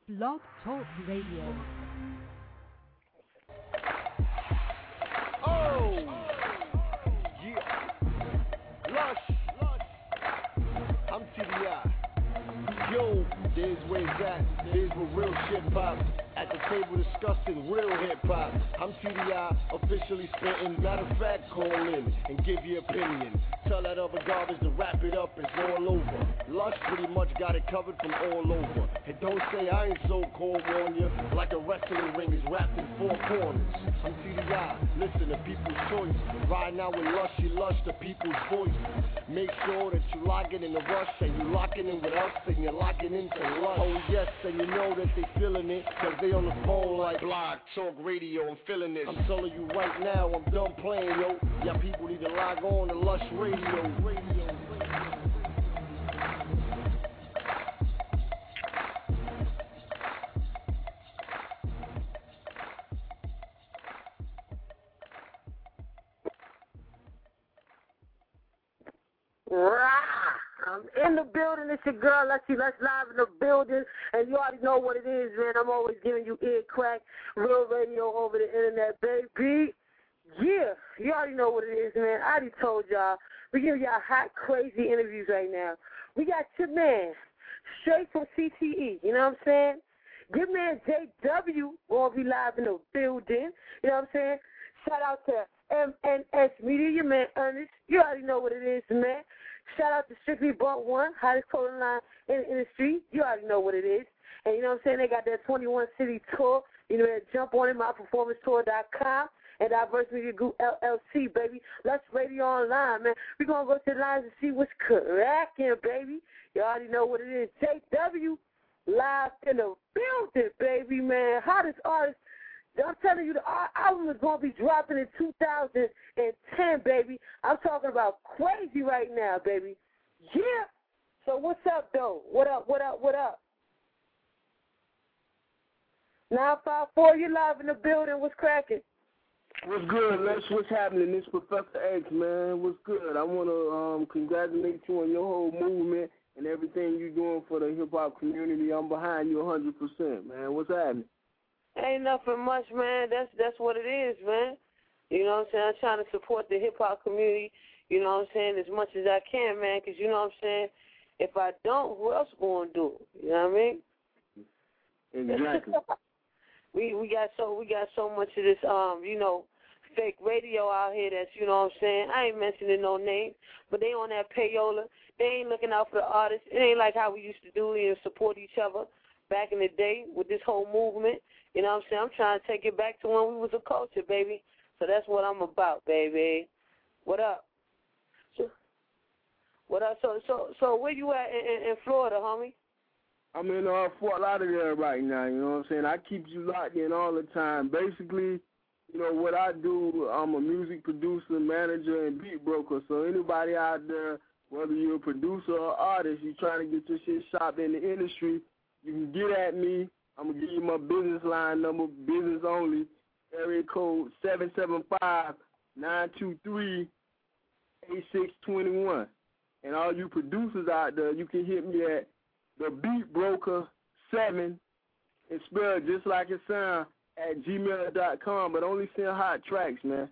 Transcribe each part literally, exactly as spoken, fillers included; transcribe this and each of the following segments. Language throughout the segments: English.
Blog Talk Radio. Oh, yeah. Lush. I'm T D I. Yo, there's where it's at. There's where real shit pop. At the table discussing real hip-hop. I'm T D I, officially spitting. Matter of fact, call in and give your opinion. Tell that other garbage to wrap it up, it's all over. Lush pretty much got it covered from all over. And don't say I ain't so cold, warn ya. Like a wrestling ring is wrapped in four corners. I'm T D I, listen to people's choice. Right now with Lush, you lush to people's voice. Make sure that you locking in the rush, and you locking in with us, and you're locking into Lush. Oh yes, and you know that they feeling it, cause they on the phone like Blog Talk Radio, I'm feeling this. I'm telling you right now, I'm done playing, yo. Y'all people need to log on to Lush Radio. Radio, radio. I'm in the building. It's your girl, Let's See, Let's Live in the building. And you already know what it is, man. I'm always giving you ear crack, real radio over the internet, baby. Yeah, you already know what it is, man. I already told y'all. We give y'all hot, crazy interviews right now. We got your man, straight from C T E, you know what I'm saying? Good man J W will be live in the building, you know what I'm saying? Shout out to M N S Media, your man Ernest. You already know what it is, man. Shout out to Strictly Bought One, hottest clothing line in the industry. You already know what it is. And you know what I'm saying? They got that twenty-one city tour. You know, jump on it, my performance tour dot com. And Diverse Media Group L L C, baby. Let's radio online, man. We're going to go to the lines and see what's cracking, baby. You already know what it is. J W live in the building, baby, man. Hottest artist. I'm telling you, the album is going to be dropping in two thousand ten, baby. I'm talking about crazy right now, baby. Yeah. So what's up, though? What up, what up, what up? nine five four, you live in the building. What's cracking? What's good, Les? What's happening? This Professor X, man. What's good? I want to um, congratulate you on your whole movement and everything you're doing for the hip-hop community. I'm behind you one hundred percent, man. What's happening? Ain't nothing much, man. That's that's what it is, man. You know what I'm saying? I'm trying to support the hip-hop community, you know what I'm saying, as much as I can, man, because you know what I'm saying? If I don't, who else going to do it? You know what I mean? Exactly. we we got so we got so much of this, um, you know, fake radio out here that's, you know what I'm saying, I ain't mentioning no names, but they on that payola. They ain't looking out for the artists. It ain't like how we used to do it and support each other back in the day with this whole movement. You know what I'm saying? I'm trying to take it back to when we was a culture, baby. So that's what I'm about, baby. What up? So, what up? So so so where you at in, in, in Florida, homie? I'm in uh, Fort Lauderdale right now, you know what I'm saying? I keep you locked in all the time. Basically, you know, what I do, I'm a music producer, manager, and beat broker. So anybody out there, whether you're a producer or artist, you're trying to get your shit shopped in the industry, you can get at me. I'm going to give you my business line number, business only, area code seven seven five, nine two three, eight six two one. And all you producers out there, you can hit me at the beat broker seven, and spelled just like it sounds, at gmail dot com, but only send hot tracks, man.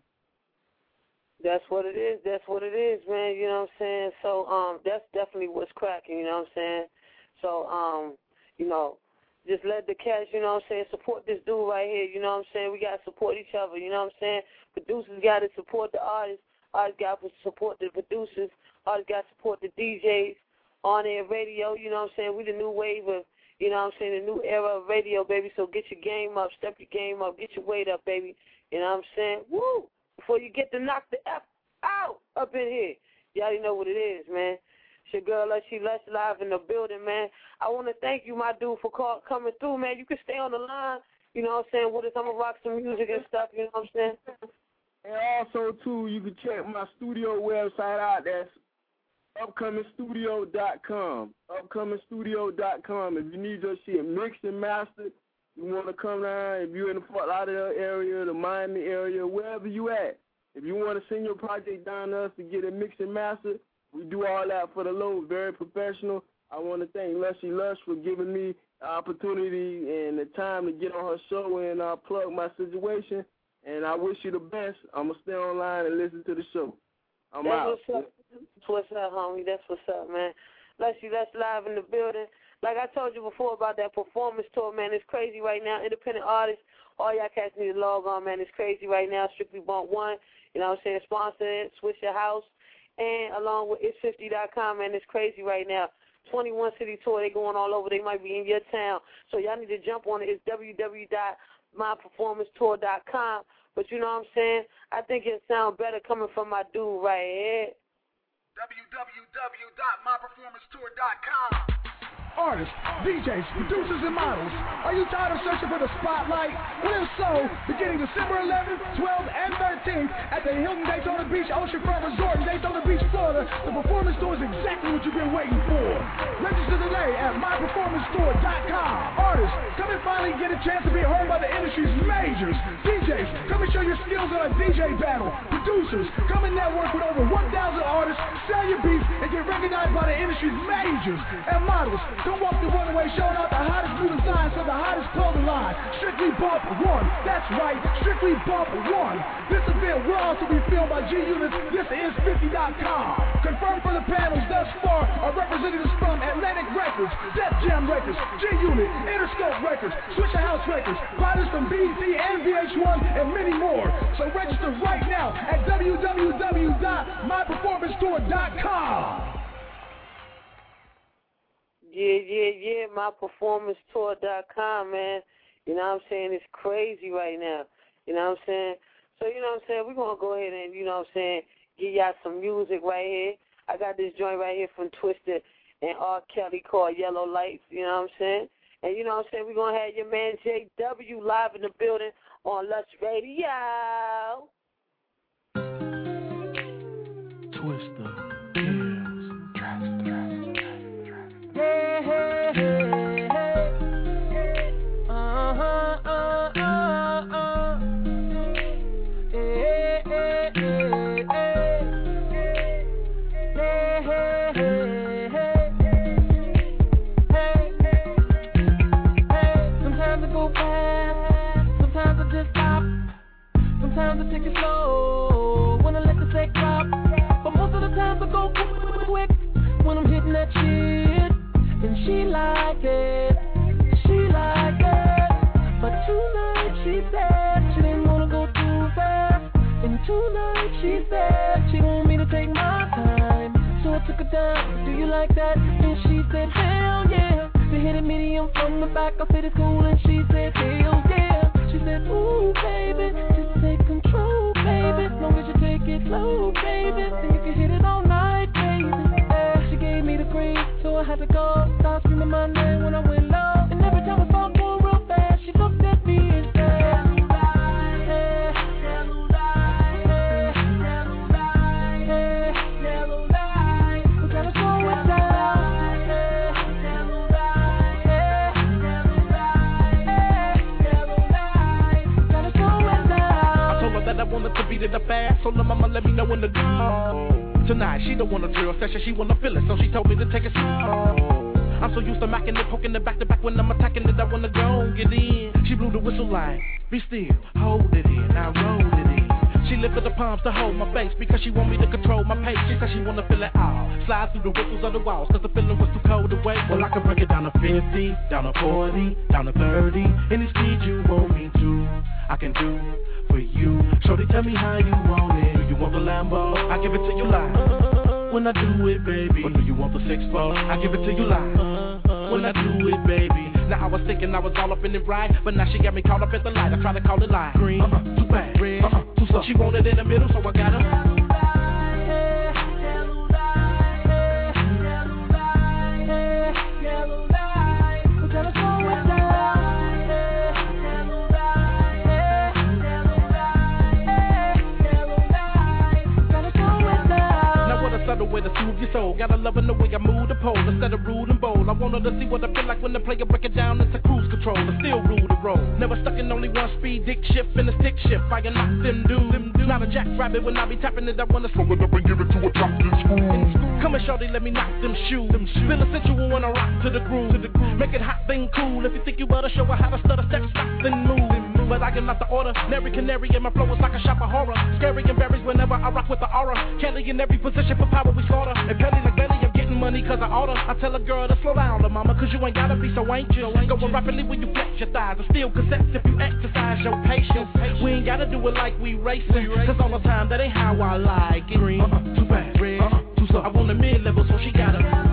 That's what it is. That's what it is, man. You know what I'm saying? So um, that's definitely what's cracking, you know what I'm saying? So, um, you know, just let the cats, you know what I'm saying, support this dude right here, you know what I'm saying? We got to support each other, you know what I'm saying? Producers got to support the artists. Artists got to support the producers. Artists got to support the D Js on air radio, you know what I'm saying? We the new wave of, you know what I'm saying, the new era of radio, baby. So get your game up, step your game up, get your weight up, baby. You know what I'm saying? Woo! Before you get to knock the F out up in here. You already know what it is, man. It's your girl, Let's See, Let's Live in the building, man. I want to thank you, my dude, for call, coming through, man. You can stay on the line, you know what I'm saying, with us. I'm going to rock some music and stuff, you know what I'm saying? And also, too, you can check my studio website out. That's upcoming studio dot com. upcoming studio dot com. If you need your shit mixed and mastered, you want to come down, if you're in the Fort Lauderdale area, the Miami area, wherever you at, if you want to send your project down to us to get it mixed and mastered, we do all that for the low, very professional. I want to thank Lushy Lush for giving me the opportunity and the time to get on her show and uh, plug my situation. And I wish you the best. I'm going to stay online and listen to the show. I'm That's out. What's up. That's what's up, homie. That's what's up, man. Lushy Lush live in the building. Like I told you before about that performance tour, man, it's crazy right now. Independent artists, all y'all cats need to log on, man. It's crazy right now. Strictly Bump One, you know what I'm saying? Sponsor it, Switch Your House, and along with it's fifty dot com, man. It's crazy right now. twenty-one city tour, they going all over. They might be in your town. So y'all need to jump on it. It's w w w dot my performance tour dot com. But you know what I'm saying? I think it sounds better coming from my dude right here. w w w dot my performance tour dot com. Artists, D Js, producers, and models. Are you tired of searching for the spotlight? Well, if so, beginning December eleventh, twelfth, and thirteenth at the Hilton Daytona Beach Oceanfront Resort in Daytona Beach, Florida, the performance tour is exactly what you've been waiting for. Register today at my performance tour dot com. Artists, come and finally get a chance to be heard by the industry's majors. D Js, come and show your skills on a D J battle. Producers, come and network with over one thousand artists, sell your beats, and get recognized by the industry's majors. And models, come walk the runway showing out the hottest new designs for the hottest clothing line. Strictly Bump One. That's right, Strictly Bump One. This event will also be filmed by G-Unit. This is fifty dot com. Confirmed for the panels thus far are representatives from Atlantic Records, Def Jam Records, G-Unit, Interscope Records, Switch Your House Records, writers from B E T and V H one, and many more. So register right now at w w w dot my performance tour dot com. Yeah, yeah, yeah, my performance tour dot com, man. You know what I'm saying? It's crazy right now. You know what I'm saying? So, you know what I'm saying? We're going to go ahead and, you know what I'm saying, give y'all some music right here. I got this joint right here from Twisted and R. Kelly called Yellow Lights, you know what I'm saying? And, you know what I'm saying, we're going to have your man J W live in the building on Lush Radio. Twister. Hey, hey, hey, hey. Uh-huh, uh, uh, uh. Hey, hey, hey, hey. Hey, hey, hey, hey. Hey, hey. Sometimes I go fast, sometimes I just stop. Sometimes I take it slow, when I let the sex drop. But most of the times I go quick, when I'm hitting that shit. And she like it, she like it. But tonight she said she didn't wanna go too fast. And tonight she said she want me to take my time. So I took her down, do you like that? And she said, hell yeah. They hit it medium from the back, I said it's cool. And she said, hell yeah. She said, ooh baby, just take control baby. As long as you take it slow baby, then you can hit it all night baby. Yeah, she gave me the green, so I had to go. Start screaming my name when I went low. And every time I saw her going real fast, she looked at me and said, yellow light, hey, yellow light, hey, yellow light, hey, yellow light. We gotta slow it down, hey, yellow light, hey, yellow light, hey, yellow light. We gotta slow it down. I told her that I wanted to beat it up fast, so the mama let me know when to go. Tonight, she don't want a drill session, she wanna feel it, so she told me to take it slow. I'm so used to macking it, poking it back to back when I'm attacking it, I wanna go and get in. She blew the whistle like, be still, hold it in, I roll it in. She lifted the palms to hold my face because she want me to control my pace. She said she wanna feel it all, slide through the whistles of the walls, cause the feeling was too cold to wait. Well, I can break it down to fifty, down to forty, down to thirty, any speed you want me to, I can do for you. Shorty, tell me how you want it. Do you want the Lambo? I give it to you live. When I do it, baby. Or do you want the six four? I give it to you live. When I do it, baby. Now I was thinking I was all up in it right, but now she got me caught up at the light. I try to call it live. Green, uh-uh, too bad. Red, uh-uh, too slow. She wanted it in the middle, so I got her. The way to soothe your soul, gotta love in the way I move the pole instead of rude and bold. I want her to see what I feel like when the player break it down into cruise control. I still rule the roll. Never stuck in only one speed, dick shift and a stick shift. I can knock them dudes. Not a jackrabbit when I be tapping it, I wanna swing it up and give it to a top in school. Come and shorty, let me knock them shoes. Feel sensual when I rock to the groove. Make it hot, then cool. If you think you better show her how to stutter, step, stop, then move. But I can knock the order. Nary canary and my flow is like a shop of horror. Scary and berries whenever I rock with the aura. Kelly in every position for power we slaughter. And Kelly like Belly, I'm getting money cause I order. I tell a girl to slow down, little mama, cause you ain't gotta be so anxious. Going rapidly when you flex your thighs. And steal cassettes if you exercise your patience. We ain't gotta do it like we racing. Cause all the time that ain't how I like it. Green, uh-uh, too bad, red, uh-uh, too soft. I want a mid-level so she gotta.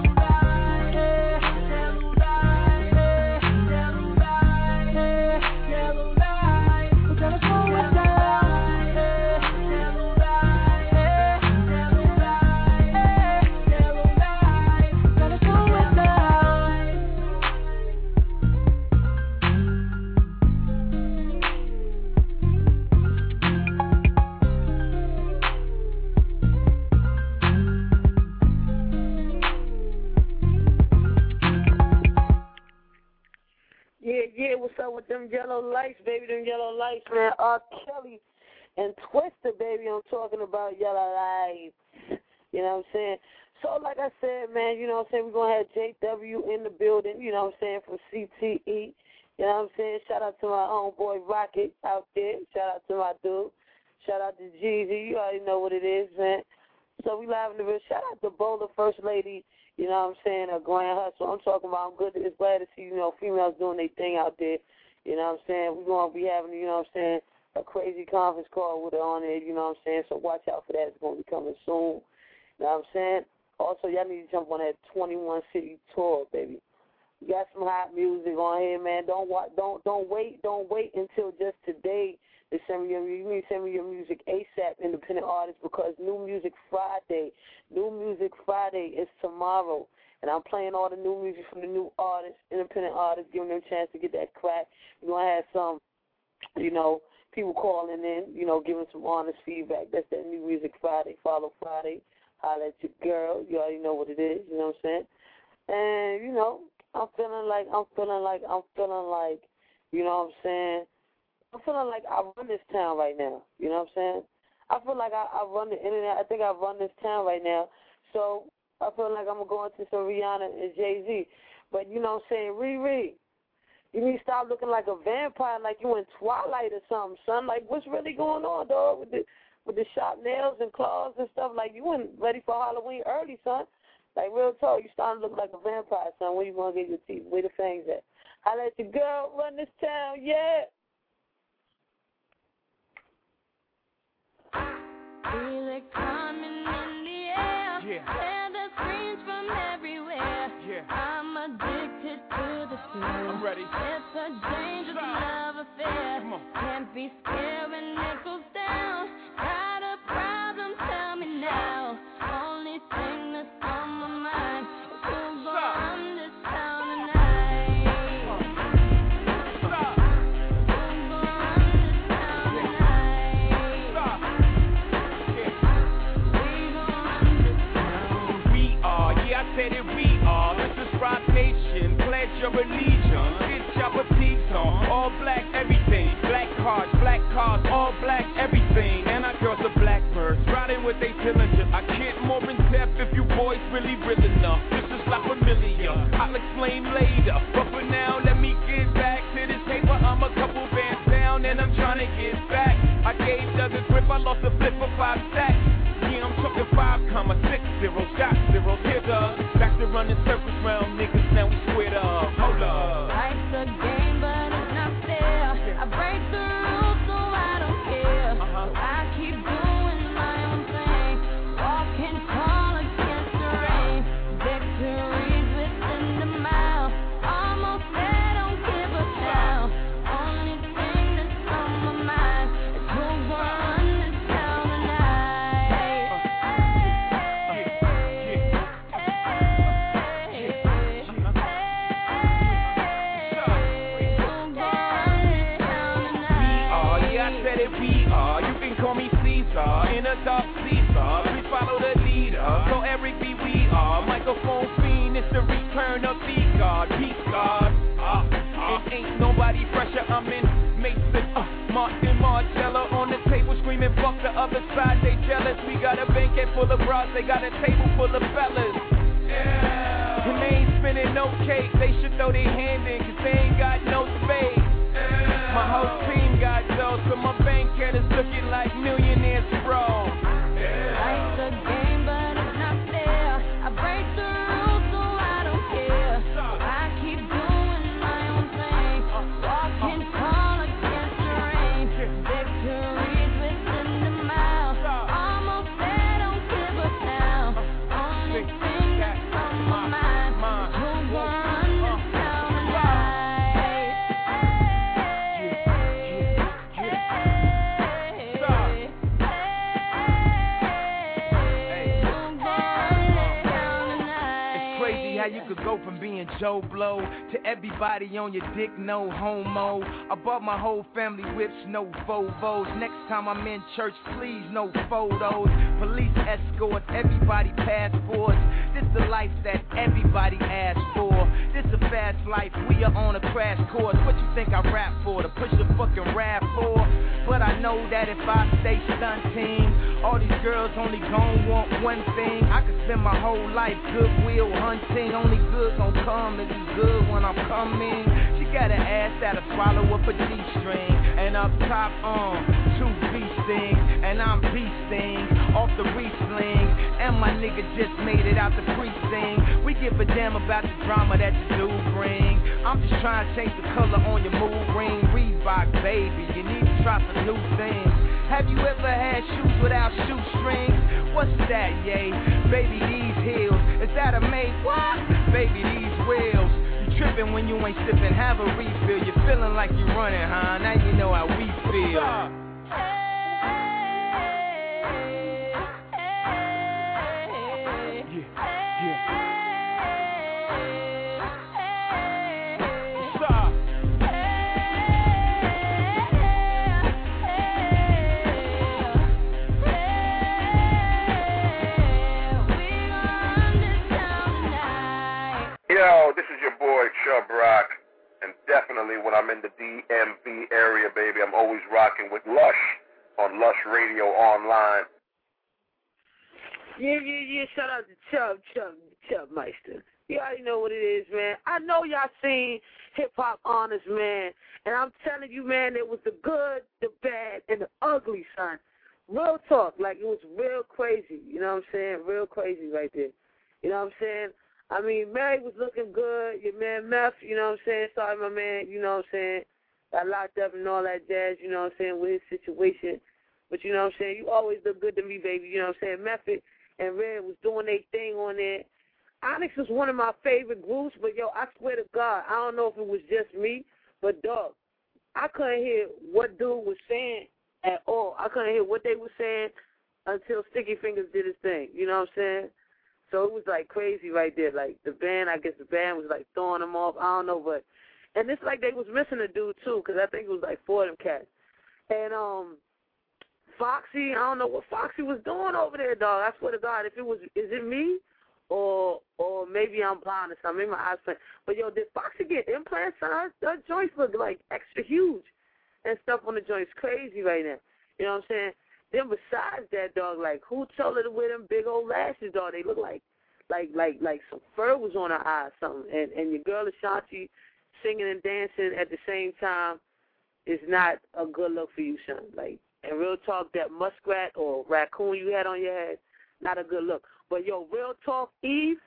Yeah, yeah, what's up with them yellow lights, baby, them yellow lights, man. R. Kelly and Twister, baby, I'm talking about yellow lights. You know what I'm saying? So, like I said, man, you know what I'm saying, we're going to have J W in the building, you know what I'm saying, from C T E. You know what I'm saying? Shout out to my homeboy Rocket out there. Shout out to my dude. Shout out to Jeezy. You already know what it is, man. So we live in the real. Shout out to Bola, First Lady, you know what I'm saying, a Grand Hustle. I'm talking about, I'm good. It's glad to see, you know, females doing their thing out there. You know what I'm saying? We're going to be having, you know what I'm saying, a crazy conference call with her on it, you know what I'm saying? So watch out for that. It's going to be coming soon. You know what I'm saying? Also, y'all need to jump on that twenty-one city tour, baby. You got some hot music on here, man. Don't wa- don't don't wait, don't wait until just today to send me your you need to send me your music ASAP, independent artists, because New Music Friday, New Music Friday is tomorrow, and I'm playing all the new music from the new artists, independent artists, giving them a chance to get that crack. We're gonna have some, you know, people calling in, you know, giving some honest feedback. That's that New Music Friday, Follow Friday. Holla at your girl. You already know what it is. You know what I'm saying? And you know, I'm feeling like I'm feeling like I'm feeling like, you know what I'm saying? I'm feeling like I run this town right now. You know what I'm saying? I feel like I, I run the internet. I think I run this town right now. So I feel like I'm going to go into some Rihanna and Jay-Z. But you know what I'm saying? Riri, you need to stop looking like a vampire, like you in Twilight or something, son. Like, what's really going on, dog, with the, with the sharp nails and claws and stuff? Like, you weren't ready for Halloween early, son. Like, real talk, you starting to look like a vampire, son. Where you going to get your teeth? Where the fangs at? I let your girl run this town, yeah. Feel it coming in the air. Yeah. Hear the screams from everywhere. Yeah. I'm addicted to the thrill. I'm ready. It's a dangerous love affair. Come on. Can't be scared when it goes down. Got a problem? Tell me now. Only thing that's on my mind is who's gonna run this town tonight. Who's gonna run this town tonight? We are, yeah, I said it, we are. This is Rock Nation, pledge your allegiance. It's your boutiques on, all black everything. Black cars, black cars, all black everything. And our girls are blackbirds, riding with they Dillinger. I can't more in depth if you boys really real enough. This is La Familia, I'll explain later. But for now, let me get back to this paper. I'm a couple bands down and I'm trying to get back. I gave Doug a grip, I lost a flip for five sacks. Yeah, I'm talking five comma six zero, shot zero, hit up. Back to running circles round niggas, now we squared up. Hold up. Life's a game, but it's not fair. I break the rules, so I don't care. Uh-huh. I keep doing my own thing, walking tall against the rain. Victories within the mile. Almost there, don't give a damn. Only thing that's on my mind is who's gonna run this town tonight. We are, you can call me Caesar, in a dark Caesar, please follow the leader, so Eric B. we are, microphone fiend, it's the return of the God, peace God, uh, uh, it ain't nobody fresher, I'm in Mason, uh, Martin Margiela on the table screaming, fuck the other side, they jealous. We got a banquet full of bras, they got a table full of fellas. Yeah. And they ain't spinning no cake, they should throw their hand in, cause they ain't got no space. Yeah. My whole team got those, so my bank account is looking like millionaires, bro. Yeah. Life's a game, but it's not fair. I break the rules, so I don't care. I keep doing my own thing, walking tall against the rain. Victories within the mile. Almost there, don't give up now. Only thing that's on my mind is who's gonna run this town tonight. It's crazy how you could go from being Joe Blow to everybody on your dick, no homo. I bought my whole family whips, no Vovos. Next time I'm in church, please, no photos. Police escorts, everybody passports. This the life that everybody asks for. This a fast life, we are on a crash course. What you think I rap for? To push the fucking rap for? But I know that if I stay stunting, all these girls only gon' want one thing. I could spend my whole life goodwill hunting. Only good gon' come if it's good when I'm coming. She got an ass that'll swallow up a G-string. And up top, um, two B-stings. And I'm beasting off the re-sling. And my nigga just made it out the precinct. We give a damn about the drama that you do bring. I'm just trying to change the color on your mood ring. Reebok, baby, you need to try some new things. Have you ever had shoes without shoestrings? What's that, yay? Baby, these heels. Is that a mate? What? Baby, these wheels. You tripping when you ain't sipping, have a refill. You're feeling like you're running, huh? Now you know how we feel. Yo, this is your boy Chubb Rock, and definitely when I'm in the D M V area, baby, I'm always rocking with Lush on Lush Radio Online. Yeah, yeah, yeah, shout out to Chubb, Chubb, Chubb Meister. You already know what it is, man. I know y'all seen Hip Hop Honors, man, and I'm telling you, man, it was the good, the bad, and the ugly, son. Real talk, like it was real crazy, you know what I'm saying? Real crazy right there. You know what I'm saying? I mean, Mary was looking good. Your man Meth, you know what I'm saying? Sorry, my man, you know what I'm saying? Got locked up and all that jazz, you know what I'm saying, with his situation. But you know what I'm saying? You always look good to me, baby. You know what I'm saying? Method and Red was doing their thing on there. Onyx was one of my favorite groups, but, yo, I swear to God, I don't know if it was just me, but, dog, I couldn't hear what dude was saying at all. I couldn't hear what they were saying until Sticky Fingers did his thing. You know what I'm saying? So it was, like, crazy right there. Like, the band, I guess the band was, like, throwing them off. I don't know, but – and it's like they was missing a dude, too, because I think it was, like, four of them cats. And um, Foxy, I don't know what Foxy was doing over there, dog. I swear to God, if it was – is it me or or maybe I'm blind or something? Maybe my eyes playing. But, yo, did Foxy get implants? Her, her joints look, like, extra huge and stuff on the joints. Crazy right now. You know what I'm saying? Then besides that, dog, like, who told her to wear them big old lashes, dog? They look like like like like some fur was on her eyes, something. And and your girl Ashanti singing and dancing at the same time is not a good look for you, son. Like, and real talk, that muskrat or raccoon you had on your head, not a good look. But, yo, real talk, Eve,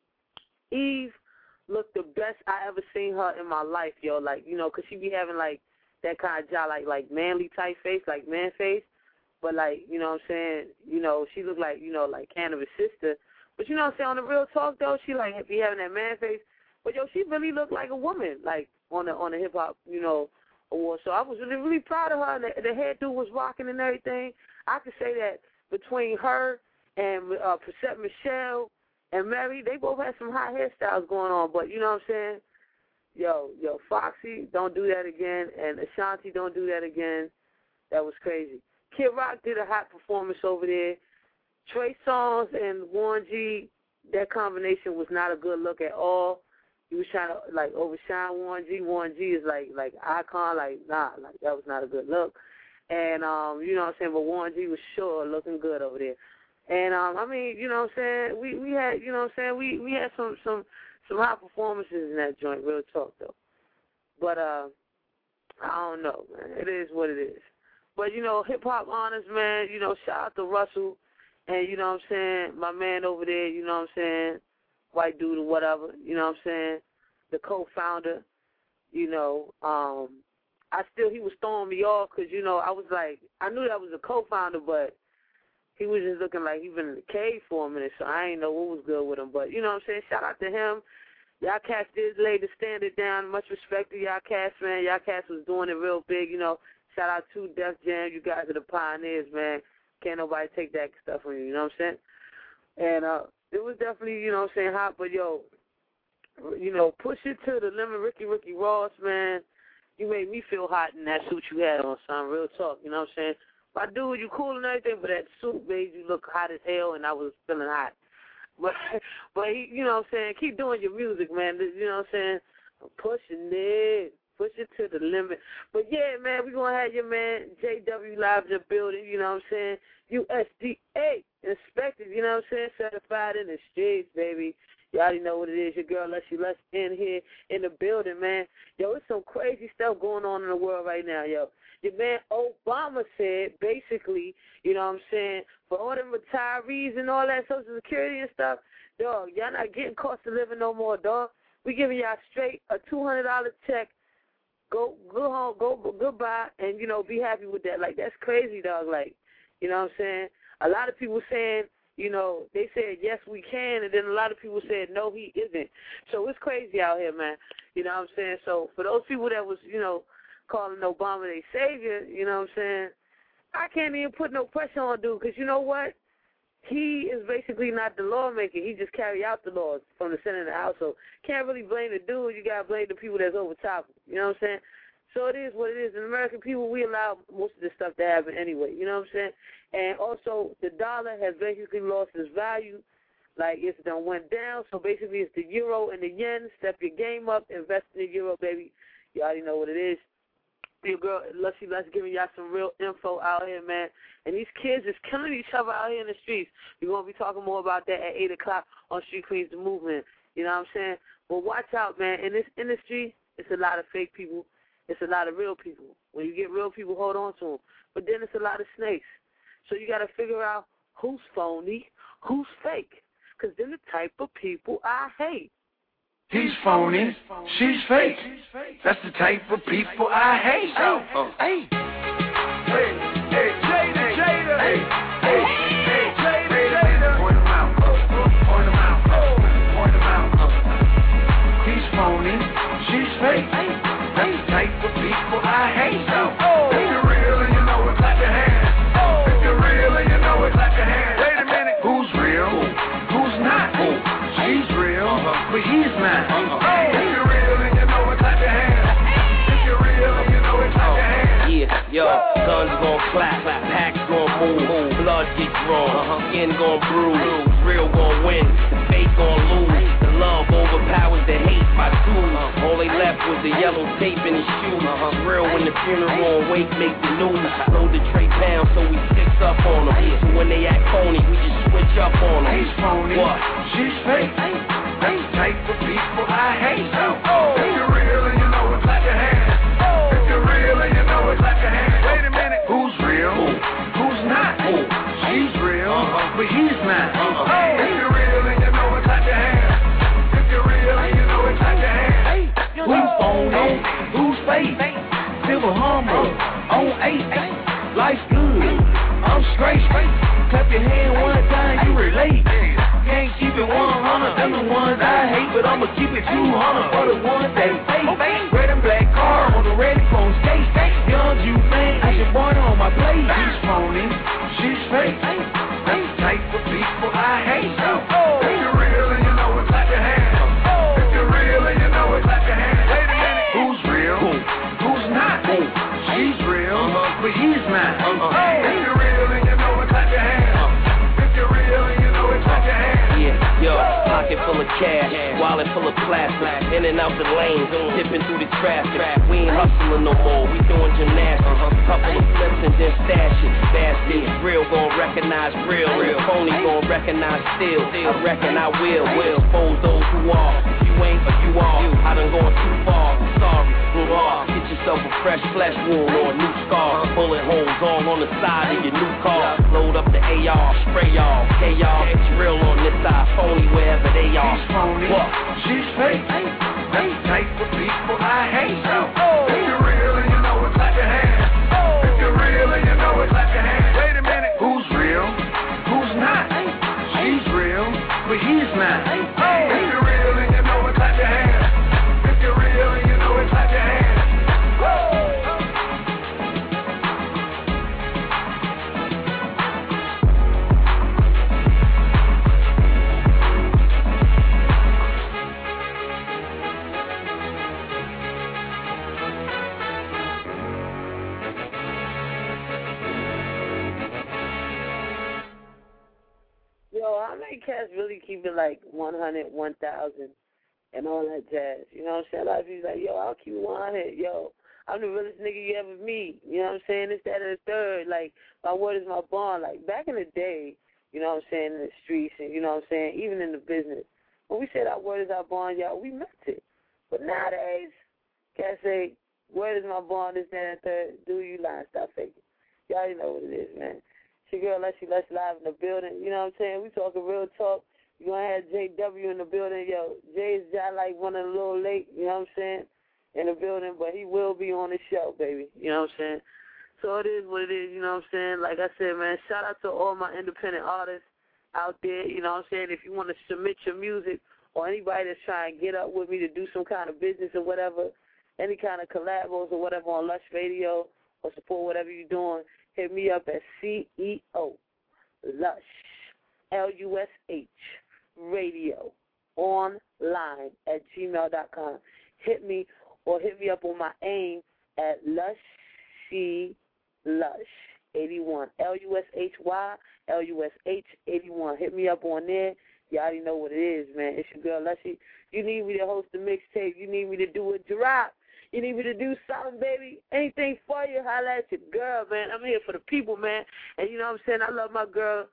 Eve looked the best I ever seen her in my life, yo. Like, you know, because she be having, like, that kind of job, like, like manly type face, like man face. But, like, you know what I'm saying, you know, she looked like, you know, like Cannabis' sister. But, you know what I'm saying, on the real talk, though, she, like, be having that man face. But, yo, she really looked like a woman, like, on the on the hip-hop, you know, award. So I was really, really proud of her. And the, the hairdo was rocking and everything. I could say that between her and uh, Priscilla Michelle and Mary, they both had some hot hairstyles going on. But, you know what I'm saying, yo, yo, Foxy, don't do that again. And Ashanti, don't do that again. That was crazy. Kid Rock did a hot performance over there. Trey Songz and Warren G, that combination was not a good look at all. he was trying to like overshine Warren G. Warren G is like like icon, like nah, like that was not a good look. And um, you know what I'm saying, but Warren G was sure looking good over there. And um, I mean, you know what I'm saying, we we had, you know what I'm saying, we we had some some some high performances in that joint, real talk though. But uh, I don't know, man. It is what it is. But you know, hip hop honors, man. You know, shout out to Russell, and you know what I'm saying, my man over there. You know what I'm saying, white dude or whatever. You know what I'm saying, the co-founder. You know, um, I still he was throwing me off because you know I was like I knew that was a co-founder, but he was just looking like he been in the cave for a minute, so I ain't know what was good with him. But you know what I'm saying, shout out to him. Y'all cats did lay the standard down. Much respect to y'all cats, man. Y'all cats was doing it real big, you know. Shout out to Def Jam. You guys are the pioneers, man. Can't nobody take that stuff from you, you know what I'm saying? And uh, it was definitely, you know what I'm saying, hot. But, yo, you know, push it to the limit, Ricky Ricky Ross, man. You made me feel hot in that suit you had on, son. Real talk, you know what I'm saying? My dude, you cool and everything, but that suit made you look hot as hell, and I was feeling hot. But, but he, you know what I'm saying, keep doing your music, man. You know what I'm saying? I'm pushing it. Push it to the limit. But, yeah, man, we're going to have your man J W live in the building, you know what I'm saying? U S D A inspected, you know what I'm saying? Certified in the streets, baby. You already know what it is. Your girl, Leslie Lush, in here in the building, man. Yo, it's some crazy stuff going on in the world right now, yo. Your man Obama said, basically, you know what I'm saying, for all them retirees and all that Social Security and stuff, dog, y'all not getting cost of living no more, dog. We giving y'all straight a two hundred dollars check. Go, go home, go, go goodbye, and, you know, be happy with that. Like, that's crazy, dog. Like, you know what I'm saying? A lot of people saying, you know, they said, yes, we can, and then a lot of people said, no, he isn't. So it's crazy out here, man. You know what I'm saying? So for those people that was, you know, calling Obama their savior, you know what I'm saying, I can't even put no pressure on dude because you know what? He is basically not the lawmaker. He just carry out the laws from the Senate and the House. So can't really blame the dude. You got to blame the people that's over top. You know what I'm saying? So it is what it is. In American people, we allow most of this stuff to happen anyway. You know what I'm saying? And also, the dollar has basically lost its value. Like, it's done went down. So basically, it's the euro and the yen. Step your game up. Invest in the euro, baby. You already know what it is. Your girl, let's see, let's giving y'all some real info out here, man. And these kids is killing each other out here in the streets. We're going to be talking more about that at eight o'clock on Street Queens, the Movement. You know what I'm saying? But watch out, man. In this industry, it's a lot of fake people. It's a lot of real people. When you get real people, hold on to them. But then it's a lot of snakes. So you got to figure out who's phony, who's fake. Because they're the type of people I hate. He's phony, she's fake. That's the type of people I hate. Oh, oh. Hey, hey, hey, Jada, Jada, hey, hey, hey, Jada, Jada. Point him out, point him out, point him out. He's phony, she's fake. That's the type of people I hate. Oh, if you're real and you know it, clap your hands. If you're real and you know it, clap your hands. Wait a minute, who's real? Who's not? She's real, but he's not. Hey, if you're real and you know it, clap your hands. If you're real and you know it, clap your hands. Yeah, yo, guns gon' clap, packs gon' move, blood get drawn, skin gon' bruise, real gon' win, the fake gon' lose. The love overpowers the hate by two. All they left was the yellow tape in his shoes. Real when the funeral and wake make the news. Load the tray pound so we six up on them. So when they act phony, we just switch up on them. He's phony, what? She's fake. That's the type of people I hate. Oh, if you're real and you know it, clap your hands. Oh, if you're real and you know it, clap your hands. Wait a minute, who's real? Ooh. Who's not? Ooh. She's real, uh-huh. but he's not. Uh-huh. Hey, if you're real and you know it, clap your hands. If you're real and you know it, clap your hands. Hey, who's phony? Who's fake? Silver humble on eight. Life's good. I'm straight. Clap your hand one time, you relate. Can't keep it one hundred, them the ones I hate, but I'ma keep it two hundred for the ones that fake. Red and black car on the red phone skate. Young you man, I should born on my plate. She's phony, she's fake. That's the type of people I hate. If you're real and you know it, clap your hands. If you're real and you know it, clap your hands. Wait a minute, who's real? Who's not? She's real, but he's not. If you're real and you know it, clap your hands. If you're real and you know it, clap your hands. Yeah, yo, pocket full of cash, wallet full of plastic. In in and out the lanes, dipping through the traffic. We ain't hustling no more, we doing gymnastics. Couple of flips and then stash it. Bastards, real gon' recognize real. Real phony gon' recognize still. I reckon I will. Will expose those who are. If you ain't, but you are. I done gone too far. Sorry, raw. Get yourself a fresh flesh wound or a new scar. Bullet holes all on the side of your new car. Load up the A R, spray y'all, K y'all. It's real on this side, phony wherever they are. She's phony, what? She's fake. That's the type of people I hate. So, if you're real and you know it, clap your hands. If you're real and you know it, clap your hands. Wait a minute. Who's real? Who's not? She's real, but he's not. If you're real and you know it, clap your hands. If you're real and you know it, clap your hands. How many cats really keep it like one hundred, one thousand, and all that jazz? You know what I'm saying? A lot of people like, yo, I'll keep it one hundred. Yo, I'm the realest nigga you ever meet. You know what I'm saying? This, that, and the third. Like, my word is my bond. Like, back in the day, you know what I'm saying, in the streets, and you know what I'm saying, even in the business, when we said our word is our bond, y'all, we meant it. But nowadays, cats say, word is my bond, this, that, and the third. Do you lie? Stop faking. Y'all already know what it is, man. Your girl Leslie Lush live in the building. You know what I'm saying? We talking real talk. You're going to have J W in the building. Yo, Jay's just like running a little late, you know what I'm saying, in the building, but he will be on the show, baby. You know what I'm saying? So it is what it is, you know what I'm saying? Like I said, man, shout out to all my independent artists out there, you know what I'm saying? If you want to submit your music or anybody that's trying to get up with me to do some kind of business or whatever, any kind of collabos or whatever on Lush Radio or support whatever you're doing, hit me up at C E O, Lush, L U S H, radio, online at gmail dot com. Hit me or hit me up on my AIM at Lushy Lush eighty-one, L U S H Y, L U S H eighty-one. Hit me up on there. You already know what it is, man. It's your girl Lushy. You need me to host a mixtape. You need me to do a drop. You need me to do something, baby. Anything for you, holla at your girl, man. I'm here for the people, man. And you know what I'm saying? I love my girl,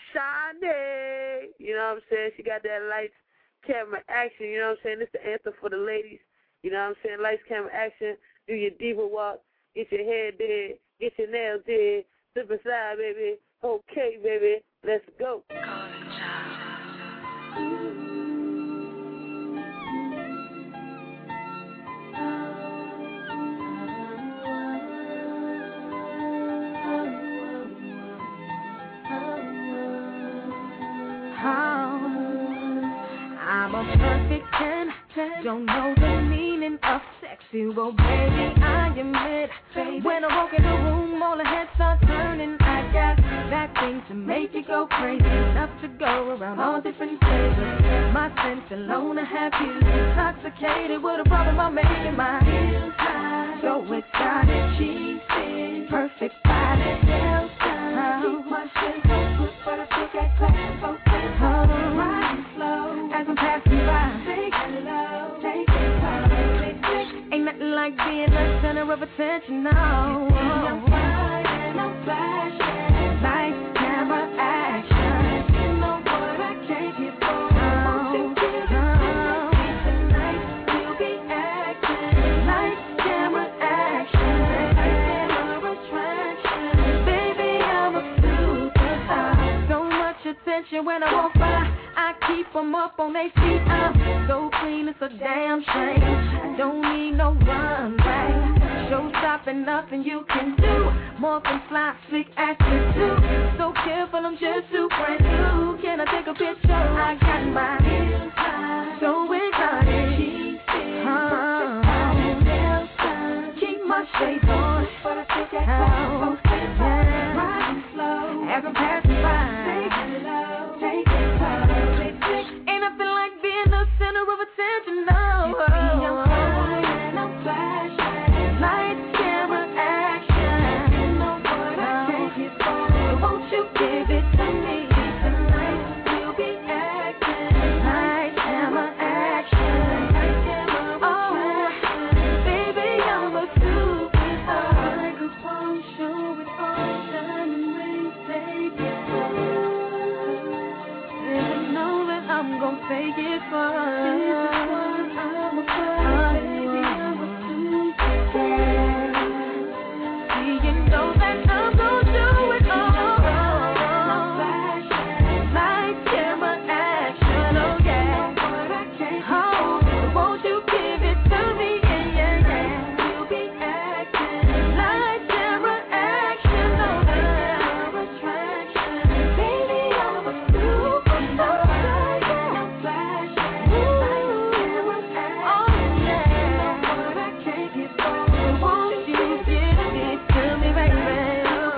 Shonda. You know what I'm saying? She got that lights, camera, action. You know what I'm saying? It's the anthem for the ladies. You know what I'm saying? Lights, camera, action. Do your diva walk. Get your hair did. Get your nails did. Slip aside, baby. Okay, baby. Let's go. I'm a perfect ten, don't know the meaning of sexy, well baby, I admit, when I walk in the room, all the heads start turning, I got that thing to make you go crazy, enough to go around all different flavors, my sense alone to have you intoxicated, with a problem I'm making my heels high, so excited, she said, perfect body, well done, keep my shape on foot, but I think I clap for oh, riding slow, as I'm passing by, say hello, take it slow, ain't nothing like being the center of attention, no. I'm flying, I'm flashing, lights, camera, action. You know what I came here for. Won't you give it to me tonight? We'll be acting, lights, camera, action. Camera attraction, baby, I'm a superstar. So much attention when I walk by. I keep them up on their feet. I'm so clean, it's a damn shame. I don't need no runway. Show stopping, nothing you can do. More than fly, slick attitude. So careful, I'm just too brand new. Can I take a picture? I got my heels high, so excited. She's uh, keep my shades on, but I think I can't focus. Riding slow, as I'm passing by. Say hello, take it slow. Ain't nothing like being the center of attention, no. You see, I'm flying, I'm flashing, lights, camera, action. You know what I came here for. So won't you give it to me tonight? We'll be acting, lights, camera, action. Lights, camera, Won't you give it to me, baby?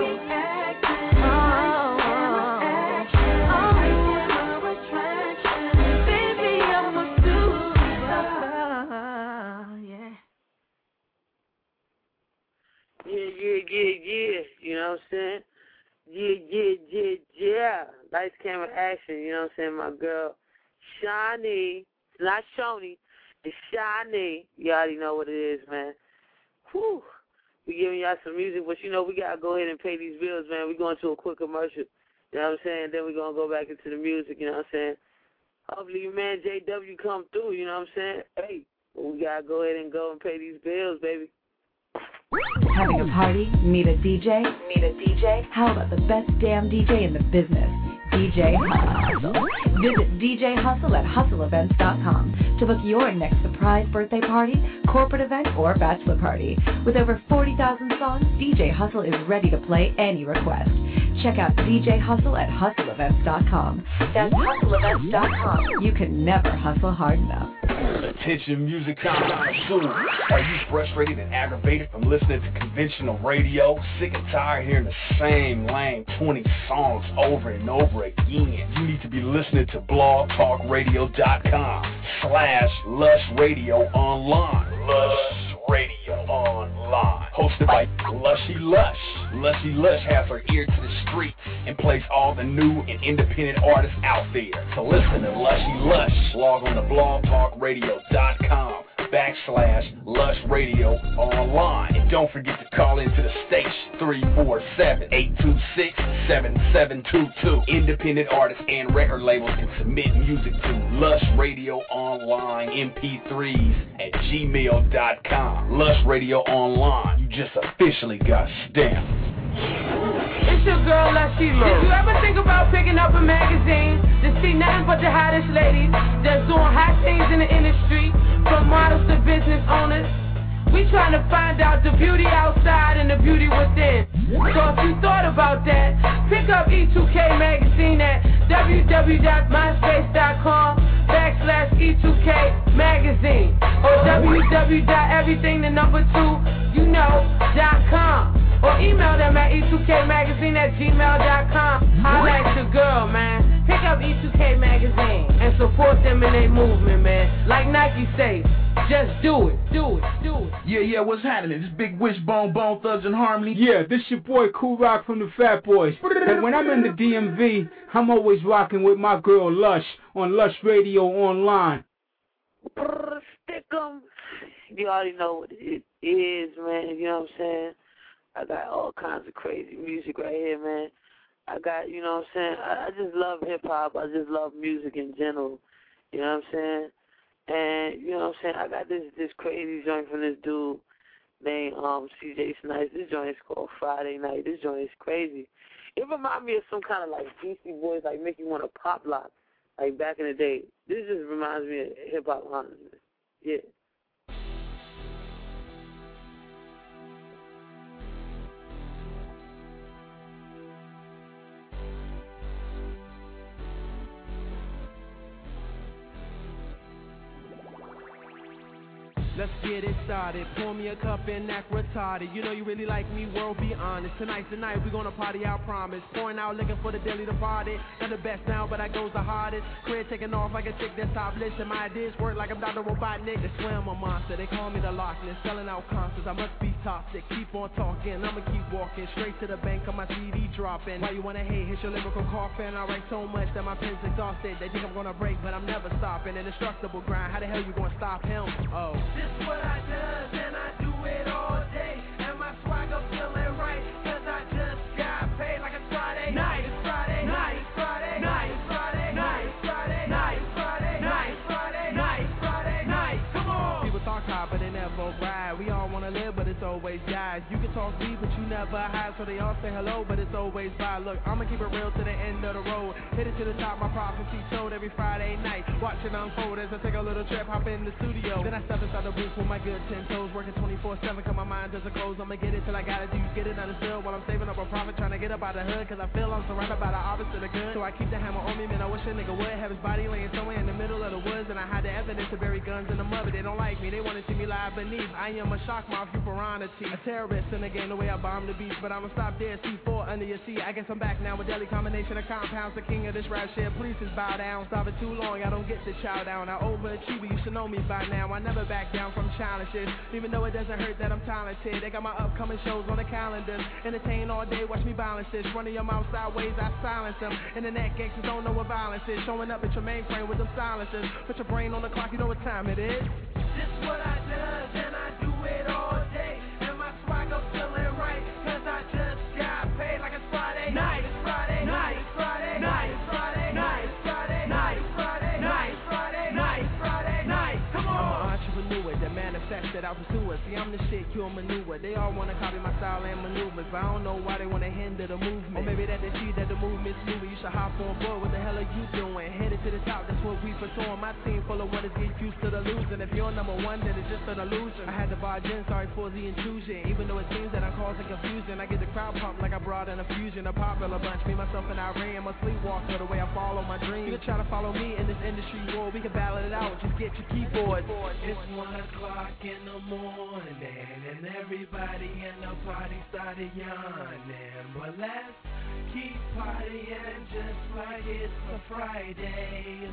Yeah, yeah, yeah, yeah. You know what I'm saying? Yeah, yeah, yeah, yeah. Lights, camera, action. You know what I'm saying? My girl, Shawnee. It's not Shoni. It's Shawnee. You already know what it is, man. Whew. We giving y'all some music, but you know we got to go ahead and pay these bills, man. we going to a quick commercial. You know what I'm saying? Then we're going to go back into the music, you know what I'm saying? Hopefully your man J W come through, you know what I'm saying? Hey, we got to go ahead and go and pay these bills, baby. Having a party? Need a D J? Need a D J? How about the best damn D J in the business? D J Hustle. Visit D J Hustle at hustle events dot com to book your next surprise birthday party, corporate event, or bachelor party. With over forty thousand songs, D J Hustle is ready to play any request. Check out D J Hustle at hustle events dot com. That's hustle events dot com. You can never hustle hard enough. Attention music connoisseurs. Are you frustrated and aggravated from listening to conventional radio? Sick and tired of hearing the same lame twenty songs over and over again? You need to be listening to blog talk radio dot com slash Lush Radio Online. Lush Radio Online. Hosted by Lushy Lush. Lushy Lush has her ear to the street and plays all the new and independent artists out there. So listen to Lushy Lush. Log on to blog talk radio dot com backslash Lush Radio Online. And don't forget to call into the station three four seven, eight two six, seven seven two two. Independent artists and record labels can submit music to Lush Radio Online M P threes at gmail dot com. Lush Radio Online. You just officially got stamped. It's your girl, Lushy Lush. Did you ever think about picking up a magazine to see nothing but the hottest ladies that's doing hot things in the industry, from models to business owners? We trying to find out the beauty outside and the beauty within. So if you thought about that, pick up E two K magazine at w w w dot myspace dot com backslash E two K magazine or w w w dot everything the number two you know dot com. Or email them at E two K magazine at gmail dot com. Holla at your girl, man. Pick up E two K magazine and support them in their movement, man. Like Nike says, just do it, do it, do it. Yeah, yeah, what's happening? This Big Wishbone, Bone Thugs and Harmony. Yeah, this your boy Cool Rock from the Fat Boys. And when I'm in the D M V, I'm always rocking with my girl Lush on Lush Radio Online. Stick 'em. You already know what it is, man. You know what I'm saying? I got all kinds of crazy music right here, man. I got, you know what I'm saying, I, I just love hip-hop. I just love music in general. You know what I'm saying? And, you know what I'm saying, I got this this crazy joint from this dude named um, C J Snipes. This joint is called Friday Night. This joint is crazy. It reminds me of some kind of, like, Beastie Boys, like, make you want to pop lock, like, back in the day. This just reminds me of hip-hop, honestly. Yeah. Let's get it started. Pour me a cup and act retarded. You know you really like me, world, be honest. Tonight's the night, we gonna party, I promise. Pouring out, looking for the daily to party. Not the best now, but I goes the hardest. Career taking off like a chick that's topless. And my ideas work like I'm Doctor Robotnik. They swear I'm a monster, they call me the Loch Ness. Selling out concerts, I must be toxic. Keep on talking, I'ma keep walking. Straight to the bank on my C D dropping. Why you wanna hate, hit your lyrical coffin. I write so much that my pen's exhausted. They think I'm gonna break, but I'm never stopping. An indestructible grind, how the hell you gonna stop him? Oh. This what I does and I do it all day. And my swagger feeling right, cause I just got paid like it's Friday night. It's Friday night. It's Friday night. It's Friday night. It's Friday night. It's Friday night. It's Friday night. It's Friday night. Come on. People talk hard, but they never ride. We all wanna live, but it's it's always guys. You can talk weed, but you never hide, so they all say hello, but it's always bye. Look, I'ma keep it real to the end of the road. Hit it to the top, my prophecy told every Friday night. Watch it unfold as I take a little trip, hop in the studio. Then I step inside the booth with my good ten toes, working twenty-four seven, cause my mind doesn't close. I'ma get it till I gotta do, get it understood while I'm saving up a profit, trying to get up out of the hood, cause I feel I'm surrounded by the opposite of good. So I keep the hammer on me, man, I wish a nigga would have his body laying somewhere in the middle of the woods, and I hide the evidence to bury guns in the mud, but they don't like me, they wanna see me lie beneath. I am a shock mouth, you piranha teeth, a terrorist in the game, the way I bomb the beast, but I'ma stop there, C four under your seat. I guess I'm back now with deadly combination of compounds, the king of this rap shit, please just bow down. Stop it too long, I don't get the chow down. I overachiever, you should know me by now. I never back down from challenges, even though it doesn't hurt that I'm talented. They got my upcoming shows on the calendar, entertain all day, watch me balance this. Running your mouth sideways, I silence them. Internet gangsters don't know what violence is, showing up at your mainframe with them silencers. Put your brain on the clock, you know what time it is. This what I does, and I do it all day. And my swag up feeling right, cause I just got paid like it's Friday night. It's Friday night, it's Friday night, it's Friday night, it's Friday night, it's Friday night, it's Friday night, it's Friday night. Come on. I'm an entrepreneur that manifested out pursuers. See, I'm the shit you'll maneuver. They all wanna copy my style and maneuvers, but I don't know why they wanna hinder the movement. Or maybe that they see that the movement's moving. You should hop on board. What the hell are you doing? Headed to the top, that's what we pursuing. My team full of winners, get used to the losing. If you're number one, then it's just an illusion. I had to barge in, sorry for the intrusion. Even though it seems that I'm causing confusion, I get the crowd pumped like I brought in a fusion. A popular bunch, me, myself, and Irene. I'm a sleepwalker the way I follow my dreams. You can try to follow me in this industry war. We can battle it out, just get your keyboard. It's one o'clock in the morning, and everybody in the party started yawning. But let's keep partying just like it's a Friday.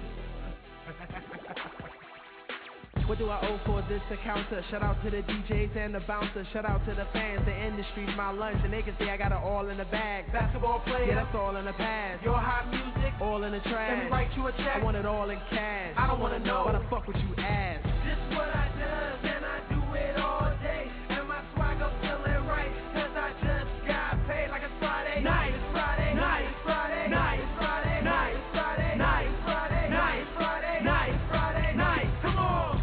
What do I owe for this encounter? Shout out to the D Js and the bouncers. Shout out to the fans, the industry's my lunch, and they can see I got it all in the bag. Basketball player, yeah, that's all in the past. Your hot music, all in the trash. Let me write you a check. I want it all in cash. I don't wanna know why the fuck would you ask? This what I does, and I do it all day. And my swag up feeling right, cause I just got paid like it's Friday night. It's Friday night, it's Friday night, it's Friday night, it's Friday night, it's Friday night, it's Friday night, it's Friday night. Come on.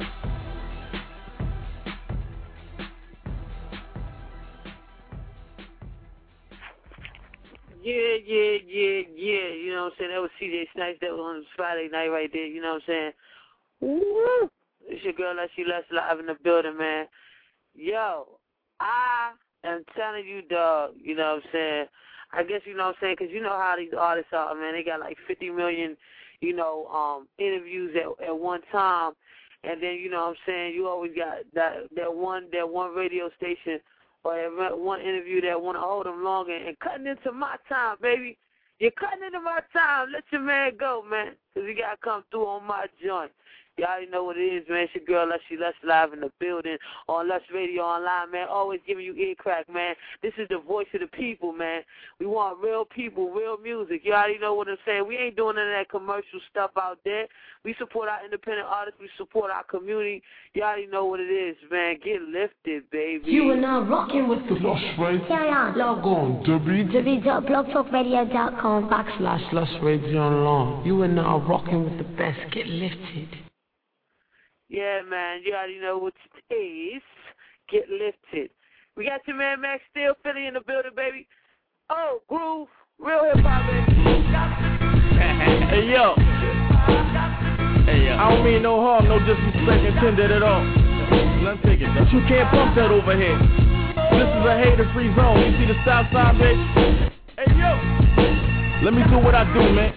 Yeah, yeah, yeah, yeah. You know what I'm saying? That was C J Snipes. That was on Friday night right there. You know what I'm saying? Woo! It's your girl, Let's See Less, live in the building, man. Yo, I am telling you, dog, you know what I'm saying? I guess, you know what I'm saying, because you know how these artists are, man. They got like fifty million, you know, um, interviews at, at one time. And then, you know what I'm saying, you always got that, that one that one radio station or that one interview that want to hold them longer and cutting into my time, baby. You're cutting into my time. Let your man go, man, because he got to come through on my joint. Y'all already know what it is, man. It's your girl, Let's See Less, live in the building on Lush Radio Online, man. Always giving you ear crack, man. This is the voice of the people, man. We want real people, real music. You already know what I'm saying. We ain't doing none of that commercial stuff out there. We support our independent artists. We support our community. You already know what it is, man. Get lifted, baby. You are now rocking with the Lush Radio. Carry on. Log on. w w w dot blog talk radio dot com backslash Lush Radio Online. You are now rocking with the best. Get lifted. Yeah, man, you already know what it is. Get lifted. We got your man Max Steel, Philly in the building, baby. Oh, groove, real hip-hop, baby. Hey, yo. Hey, yo. I don't mean no harm, no disrespect intended at all. Let's take it. But you can't bump that over here. This is a hater-free zone. You see the south side, baby? Hey, yo. Let me do what I do, man.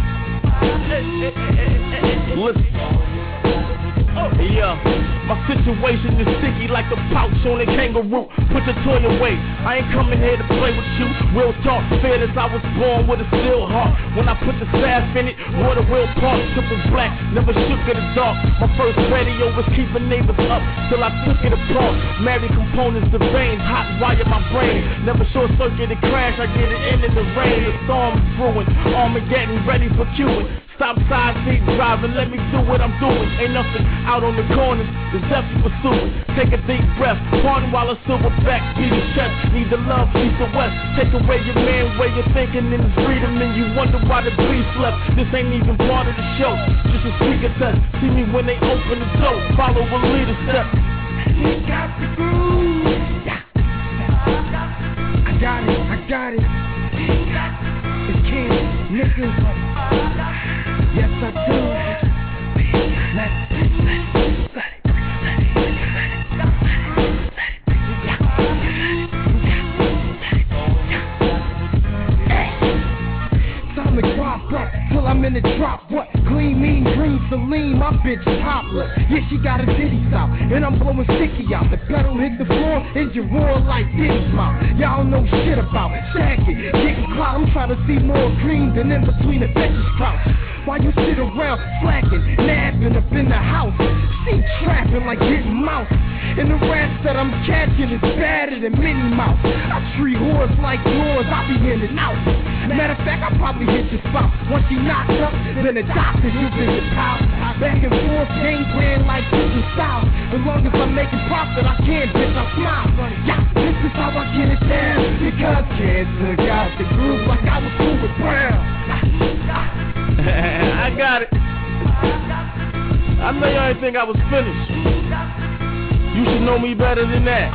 Listen. Oh, yeah, my situation is sticky like a pouch on a kangaroo. Put your toy away, I ain't coming here to play with you. Real talk, fair as I was born with a steel heart. When I put the staff in it, water will park. Triple black, never shook in the dark. My first radio was keeping neighbors up till I took it apart. Married components, the veins, hot wire my brain. Never short circuit and crash, I get it in in the rain. The storm is brewing, Armageddon ready for queuing. Stop side seat driving, let me do what I'm doing. Ain't nothing out on the corners, the depth you pursuing. Take a deep breath, pardon while a silverback beat his chest. Need the love, east or west. Take away your man, way you're thinking in his freedom, and you wonder why the beef left. This ain't even part of the show, just a speaker test. See me when they open the door, follow a leader step. He got the groove. bitch topless. Yeah, she got her titties out, and I'm blowing sticky out. The pedal hit the floor, engine roar like Diddy's mouth. Y'all don't know shit about shag it, getting clout. I'm trying to see more green than in between the benches trout. While you sit around slacking, napping up in the house, see trapping like getting mouse. And the rats that I'm catching is badder than Minnie Mouse. I treat whores like yours, I be in and out. Matter of fact, I probably hit your spot. Once she knocked up, then the doctor you in your pal. Back and forth, game plan like shooting style. As long as I'm making profit, I can't, bitch, I smile. Yeah, this is how I get it down. Because kids took out the groove like I was cool with Brown. I got it. I know y'all didn't think I was finished. You should know me better than that.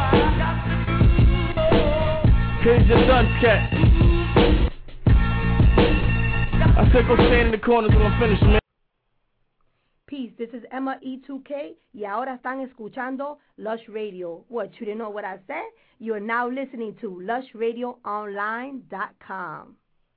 Cause you're done, cat. I said go stand in the corner till I'm finished, man. Peace, this is Emma E two K y ahora están escuchando Lush Radio. What, you didn't know what I said? You are now listening to lush radio online dot com.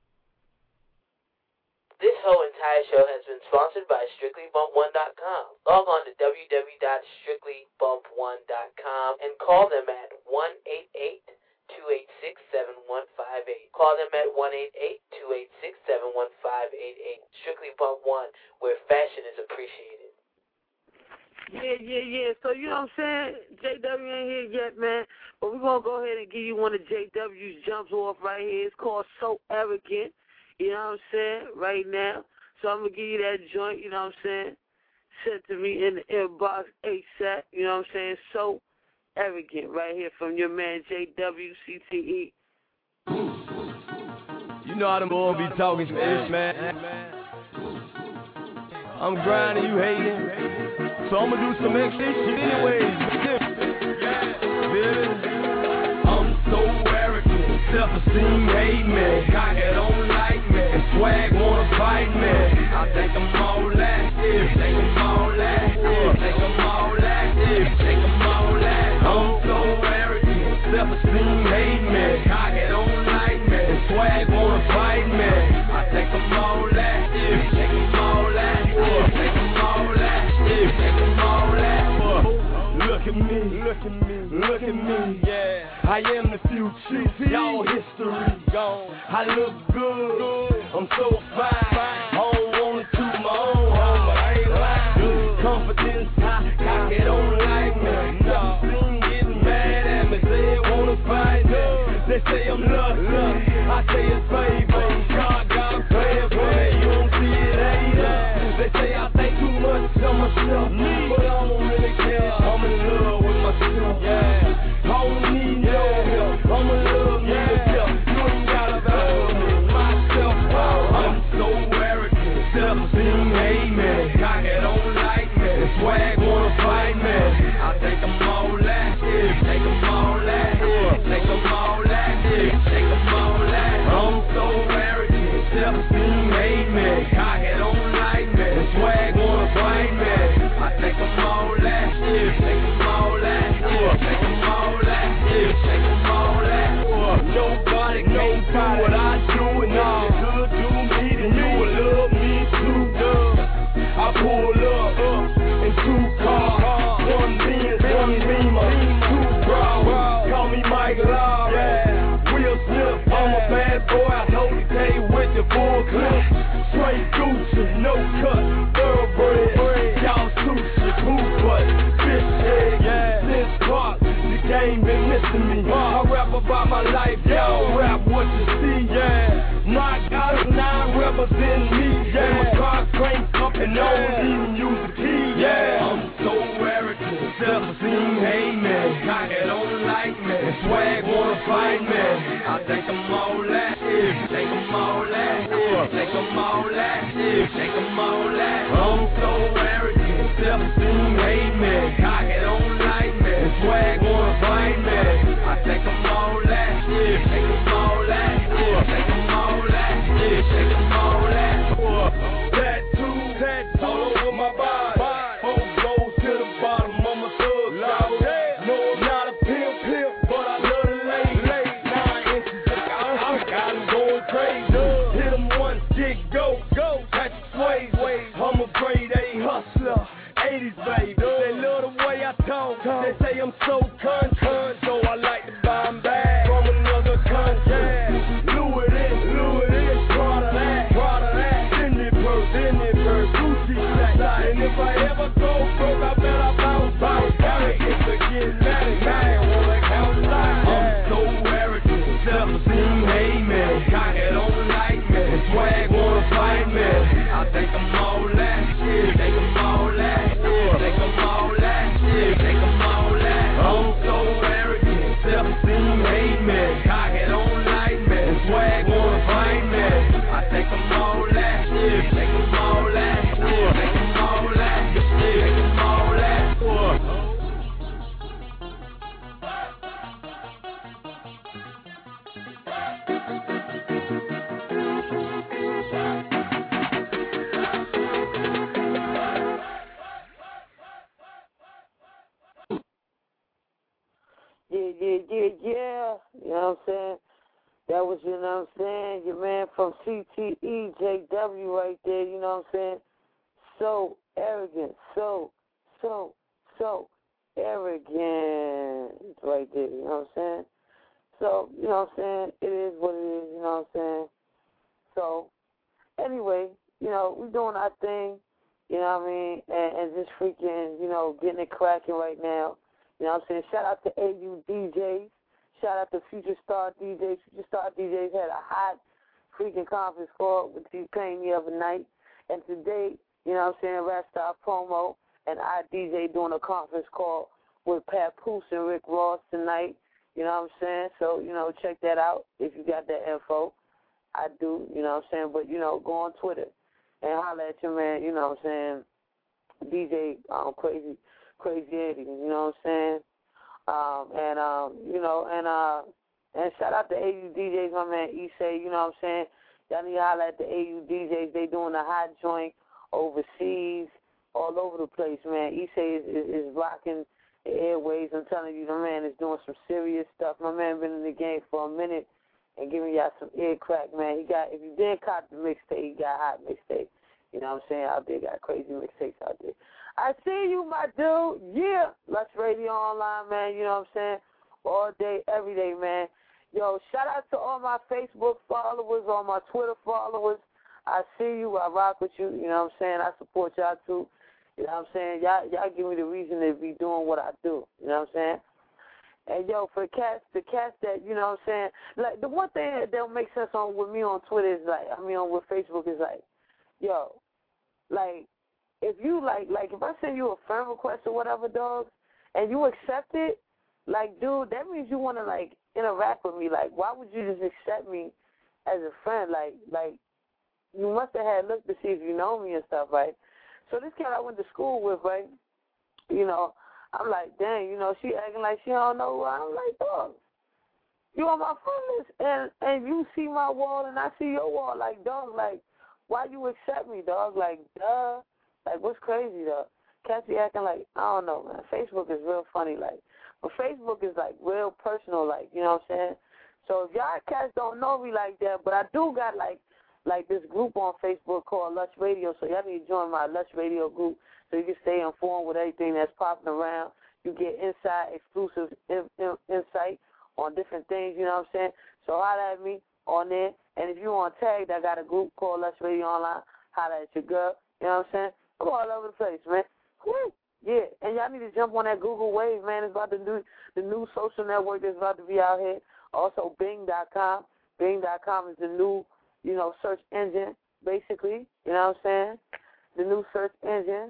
This whole entire show has been sponsored by strictly bump one dot com. Log on to w w w dot strictly bump one dot com and call them at one eight eight, two eight six, seven one five eight. Call them at one eight eight, two eight six, seven one five eight eight. Strictly Bump one, where fashion is appreciated. Yeah, yeah, yeah. So, you know what I'm saying? J W ain't here yet, man. But we're going to go ahead and give you one of J W's jumps off right here. It's called So Arrogant. You know what I'm saying? Right now. So I'm going to give you that joint, you know what I'm saying? Sent to me in the inbox ASAP. You know what I'm saying? So Arrogant right here from your man J W C T E. You know how them boys be talking shit, man. I'm grinding, you hating. So I'm going to do some extra shit anyways. Yeah. I'm so arrogant. Self-esteem hate me. Cock it don't like me. And swag wanna fight me. I think I'm all active. Think I'm all active. Think I'm all active. Think I'm all active. I'm so arrogant. Self-esteem hate me. Cock it don't like me. And swag wanna fight me. I think I'm all active. Think I'm all active. Think I'm all active. Think I'm all active. Look at me. Look at me. Look at me. Yeah. I am the future, y'all history gone. I look good, I'm so fine. I don't wanna toot my own home, but I ain't lying. Confidence high, cock it don't like me. Never seen getting mad at me, say they wanna fight me. They say I'm lucky, I say it's favor. God gotta pay it for me, you don't see it either. They say I think too much of myself, but I don't really care. I'm in love with myself, yeah. I don't need no help. I'm a love me to help. You ain't gotta battle me. Myself, I'm so arrogant. Self-esteem hate me. Cock it don't like me. Swag wanna fight me. I think I'm all active. Think I'm all active. Think I'm all active. Think I'm all active. I'm so arrogant. Self-esteem hate me. Cock it don't like me. Swag wanna fight me. I think I'm all active. Think I'm all active. Think I'm all Nobody knows what I do, and all good do me, then you will love me too, duh. I pull up, up in two cars, one Benz, one Beamer, two bras. Call me Mike Law, yeah. Will Smith, I'm a bad boy. I know you pay with the full clip. Straight Gucci, no cut, thoroughbred. Y'all sushi, boot butt, fish head, yeah. Since Park. Game been missing me. I rap about my life, y'all rap what you see, yeah. My God, nine represent me, yeah. My car cranked up and I don't even use the key, yeah. I'm so arrogant, self-esteem hate me. Cock it don't like me, and swag wanna fight me. I think I'm all active, think I'm all active, think I'm all active, think I'm all active. I'm so arrogant, self-esteem hate me. Cock it don't like me, and swag wanna fight me. I think I'm all active, think I'm all active, think I'm all active, think I'm all active. Tattoo, tattoo all over my body. Four goes to the bottom of my thug life. No, I'm not a pimp, pimp, but I love the lady. Nine inches of God, I got him going crazy. Hit him once, get go, go. Catch the sway, I'm a grade A hustler. hate me. Cockhead don't like me. And swag wanna fight me. I take them all that. Yeah. Take them all that. Yeah. Take them all that. Yeah. Take them all that. Yeah. Yeah, yeah, yeah, yeah. You know what I'm saying? That was, you know what I'm saying, your man from C T E, J W right there, you know what I'm saying? So arrogant, so, so, so arrogant right there, you know what I'm saying? So, you know what I'm saying? It is what it is, you know what I'm saying? So, anyway, you know, we doing our thing, you know what I mean? And, and just freaking, you know, getting it cracking right now. You know what I'm saying? Shout out to A U D Js. Shout out to Future Star D Js. Future Star D Js had a hot freaking conference call with T-Pain the other night. And today, you know what I'm saying, Rap Star Promo and I D J doing a conference call with Pat Poose and Rick Ross tonight. You know what I'm saying? So, you know, check that out if you got that info. I do, you know what I'm saying? But, you know, go on Twitter and holler at your man, you know what I'm saying, D J um, Crazy Crazy Eddie, you know what I'm saying? Um, and, um, you know, and uh, and shout out to A U D Js, my man Issei, you know what I'm saying? Y'all need to holler at the A U D Js. They doing a hot joint overseas, all over the place, man. Issei is, is, is rocking the airways. I'm telling you, the man is doing some serious stuff. My man been in the game for a minute and giving y'all some ear crack, man. He got, if you didn't cop the mixtape, he got hot mixtape. You know what I'm saying? Out there, got crazy mixtapes out there. I see you, my dude. Yeah. Lush Radio Online, man. You know what I'm saying? All day, every day, man. Yo, shout out to all my Facebook followers, all my Twitter followers. I see you. I rock with you. You know what I'm saying? I support y'all, too. You know what I'm saying? Y'all, y'all give me the reason to be doing what I do. You know what I'm saying? And, yo, for the cats, the cats that, you know what I'm saying? Like, the one thing that don't make sense on with me on Twitter is, like, I mean, on with Facebook is, like, yo, like, if you, like, like, if I send you a friend request or whatever, dog, and you accept it, like, dude, that means you want to, like, interact with me. Like, why would you just accept me as a friend? Like, like, you must have had looked to see if you know me and stuff, right? So this kid I went to school with, right, you know, I'm like, dang, you know, she acting like she don't know who I am. I'm like, dog, you on my friend list, and, and you see my wall and I see your wall. Like, dog, like, why you accept me, dog? Like, duh. Like, what's crazy, though? Cats be acting like, I don't know, man. Facebook is real funny, like. But Facebook is, like, real personal, like, you know what I'm saying? So if y'all cats don't know me like that, but I do got, like, like this group on Facebook called Lush Radio, so y'all need to join my Lush Radio group so you can stay informed with everything that's popping around. You get inside, exclusive in, in, insight on different things, you know what I'm saying? So holler at me on there. And if you want tagged, I got a group called Lush Radio Online. Holler at your girl, you know what I'm saying? I'm all over the place, man. Woo. Yeah, and y'all need to jump on that Google Wave, man. It's about to do the new social network that's about to be out here. Also, Bing dot com. Bing dot com is the new, you know, search engine, basically. You know what I'm saying? The new search engine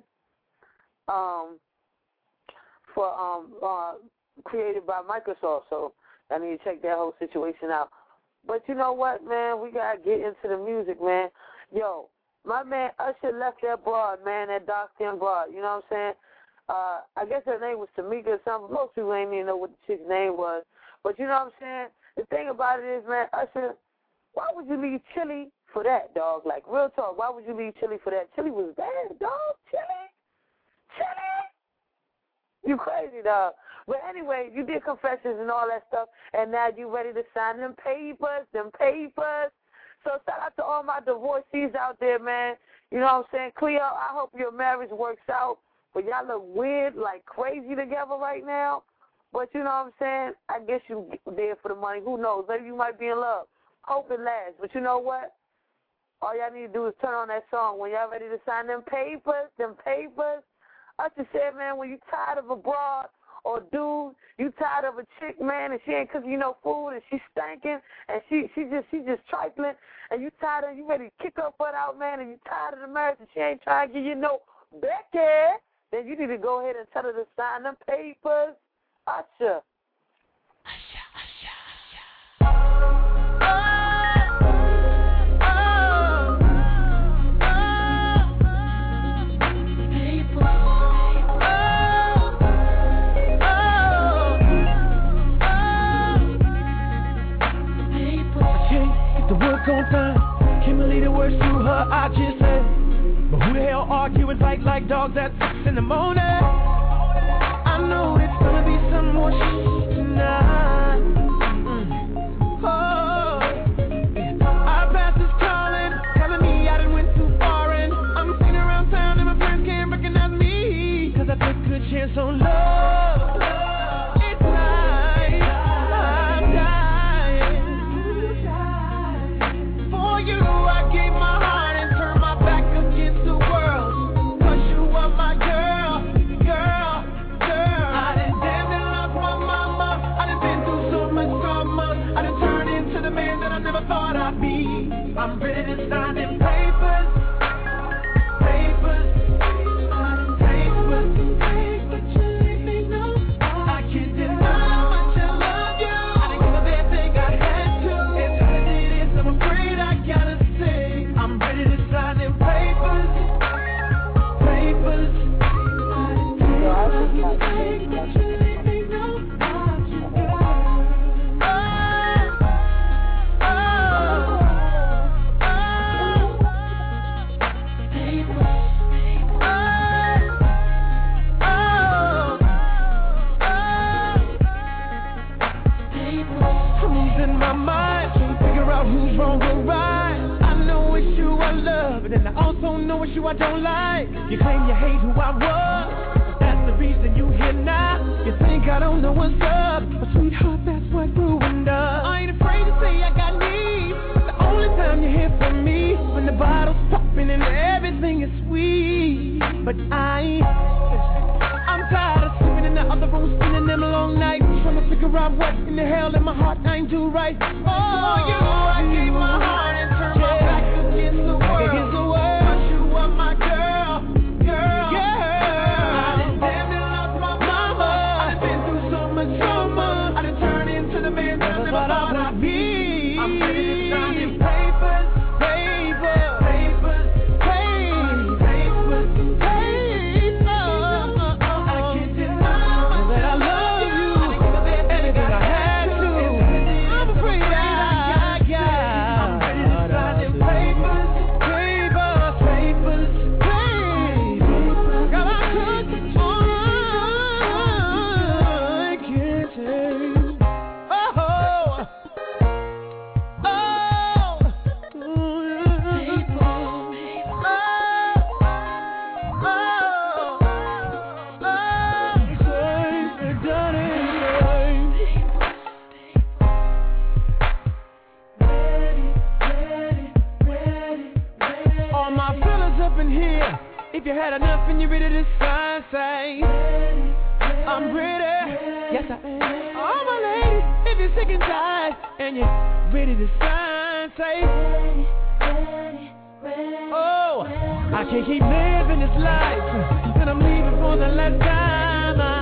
um, for um uh, created by Microsoft. So I need to check that whole situation out. But you know what, man? We got to get into the music, man. Yo, my man Usher left that broad, man, that dark-skinned broad. You know what I'm saying? Uh, I guess her name was Tamika or something. Most people ain't even know what the chick's name was. But you know what I'm saying? The thing about it is, man, Usher, why would you leave Chili for that, dog? Like, real talk, why would you leave Chili for that? Chili was bad, dog. Chili? Chili? You crazy, dog. But anyway, you did confessions and all that stuff, and now you ready to sign them papers, them papers. So shout out to all my divorcees out there, man. You know what I'm saying? Cleo, I hope your marriage works out. But y'all look weird, like crazy together right now. But you know what I'm saying? I guess you there for the money. Who knows? Maybe you might be in love. Hope it lasts. But you know what? All y'all need to do is turn on that song. When y'all ready to sign them papers, them papers, Usher said, man, when you tired of a broad or dude, you tired of a chick, man, and she ain't cooking you no food, and she's stinking, and she she just she just trifling, and you tired of, you ready to kick her butt out, man, and you tired of the marriage, and she ain't trying to give you no Becky, then you need to go ahead and tell her to sign them papers. Usher. Usher, Usher. I just said. But who the hell arguing like like dogs at six in the morning? I know it's gonna be some more shit tonight. Mm. Oh, our past is calling, telling me I done went too far, and I'm sitting around town and my friends can't recognize me, cause I took a good chance on love. It's like I'm dying. For you I gave my heart and turned my back against the world, cause you are my girl, girl, girl. I done damn near lost my mama, I done been through so much drama, I done turned into the man that I never thought I'd be. I'm ready to sign them papers, papers, papers, papers. You let me know I can't deny how much I love you. I didn't give up everything I had to. As hard as it is, I'm afraid I gotta say I'm ready to sign them papers, papers. I'm losing my mind, trying to figure out who's wrong or right. I know it's you I love, but then I also know it's you I don't like. You claim you hate who I was, that's the reason you here now. You think I don't know what's up, but sweetheart, that's what ruined us. I ain't afraid to say I got needs. The only time you hear from me when the bottle's popping and everything is sweet. But I, I'm tired of sleeping in the other room, spending them long nights, trying to figure out what in the hell in my heart ain't do right. Oh, you, I gave my heart and turned my back against the world. Against the world. But you are my girl, girl, girl. I done damn near lost my mama. I done been through so much trauma. I done turned into the man that I never thought I'd be. I'm ready to sign them papers, papers, papers, papers, papers, papers. I can't deny that I love you. I didn't give up everything I had to. I'm afraid I got. I'm ready to sign them papers, papers, papers, papers. Girl, I could, I can't take. Oh, oh, all my fellas up in here, if you had enough and you're ready to sign, say I'm ready, yes I am. All my ladies, if you're sick and tired and you're ready to sign, say oh, I can't keep living this life, and I'm leaving for the last time. I,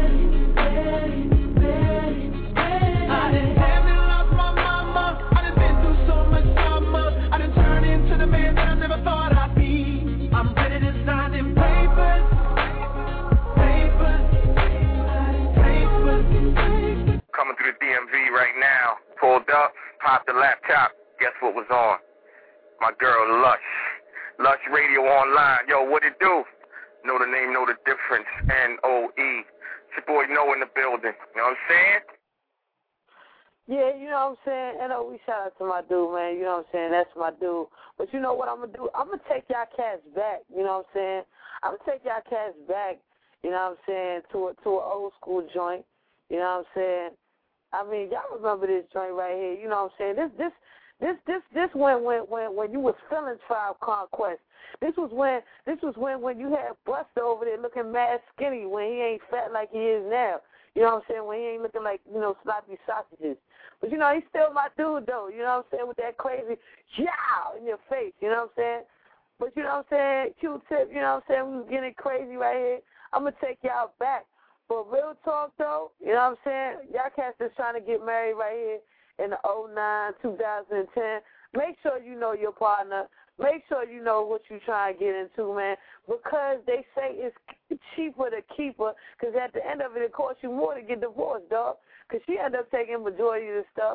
I done damn near lost my mama. I done been through so much drama. I done turned into the man that I never thought I'd be. I'm ready to sign them papers, papers, papers, papers. Coming through the D M V right now. Pulled up, popped the laptop. Guess what was on? My girl Lush. Lush Radio Online. Yo, what it do? Know the name, know the difference. N O E. It's your boy No in the building. You know what I'm saying? Yeah, you know what I'm saying? N O E, shout out to my dude, man. You know what I'm saying? That's my dude. But you know what I'm going to do? I'm going to take y'all cats back. You know what I'm saying? I'm going to take y'all cats back, you know what I'm saying, to a, to an old school joint. You know what I'm saying? I mean, y'all remember this joint right here. You know what I'm saying? This, this, This this this when when when when you was feeling Tribe Conquest. This was when this was when when you had Buster over there looking mad skinny when he ain't fat like he is now. You know what I'm saying? When he ain't looking like, you know, sloppy sausages. But you know, he's still my dude though, you know what I'm saying, with that crazy yow in your face, you know what I'm saying? But you know what I'm saying, Q-Tip, you know what I'm saying, we was getting crazy right here. I'm gonna take y'all back. But real talk though, you know what I'm saying? Y'all cats just trying to get married right here in the oh nine, two thousand ten. Make sure you know your partner. Make sure you know what you're trying to get into, man, because they say it's cheaper to keep her, because at the end of it, it costs you more to get divorced, dog, because she ended up taking majority of the stuff,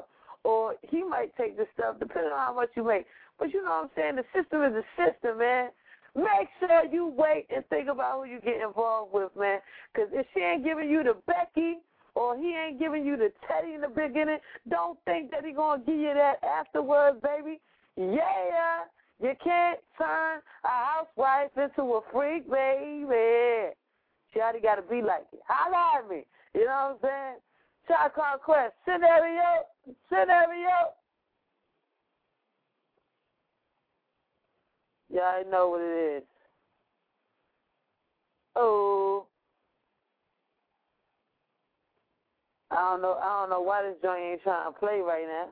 or he might take the stuff, depending on how much you make. But you know what I'm saying? The system is a system, man. Make sure you wait and think about who you get involved with, man. Because if she ain't giving you the Becky or he ain't giving you the Teddy in the beginning, don't think that he going to give you that afterwards, baby. Yeah, you can't turn a housewife into a freak, baby. She already got to be like it. Holla at me. You know what I'm saying? Shot Call Quest. Scenario. Scenario. Yeah, I know what it is. Oh. I don't know I don't know why this joint ain't trying to play right now.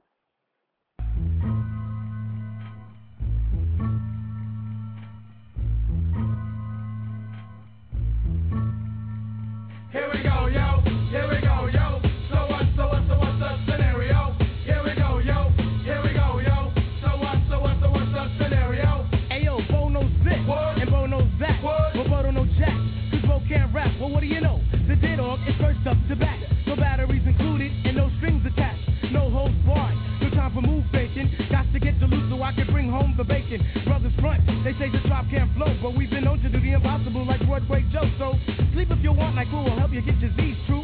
Here we go, yo. Here we go, yo. So what, so what, so what's the scenario? Here we go, yo. Here we go, yo. So what, so what, so what's the scenario? Ayo, Bo knows this, what? And Bo knows that, what? But Bo don't know jack, cause Bo can't rap. Well, what do you know? The dead dog is first up to back. No batteries included and no strings attached. No holds barred, no time for move faking. Got to get to loose so I can bring home the bacon. Brothers front, they say the drop can't flow, but we've been known to do the impossible like Broadway Joe. So sleep if you want, like who will help you get your Z's true.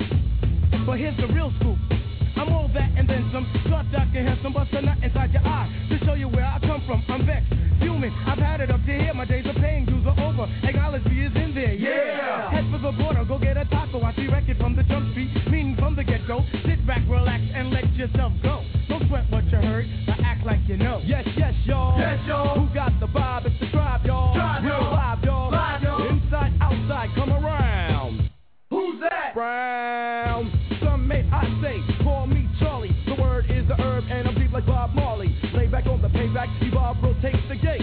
But here's the real scoop. I'm all that and then some. Start ducking, have some bust a nut inside your eye to show you where I come from. I'm vexed, human. I've had it up to here. My days of paying dues are over. Acknowledge me is in there. Yeah. yeah. Head for the border, go get a taco. I see record from the jump street, meaning from the get go. Sit back, relax, and let yourself go. Don't sweat what you heard, but act like you know. Yes, yes, y'all. Yes, y'all. Who got the vibe? It's the tribe, y'all. Tribe, real vibe, y'all. Vibe, y'all. Inside, outside, come around. Who's that? Brown. Some may I say, call me Charlie. The word is the herb, and I'm deep like Bob Marley. Lay back on the payback, evolve, rotate the gate.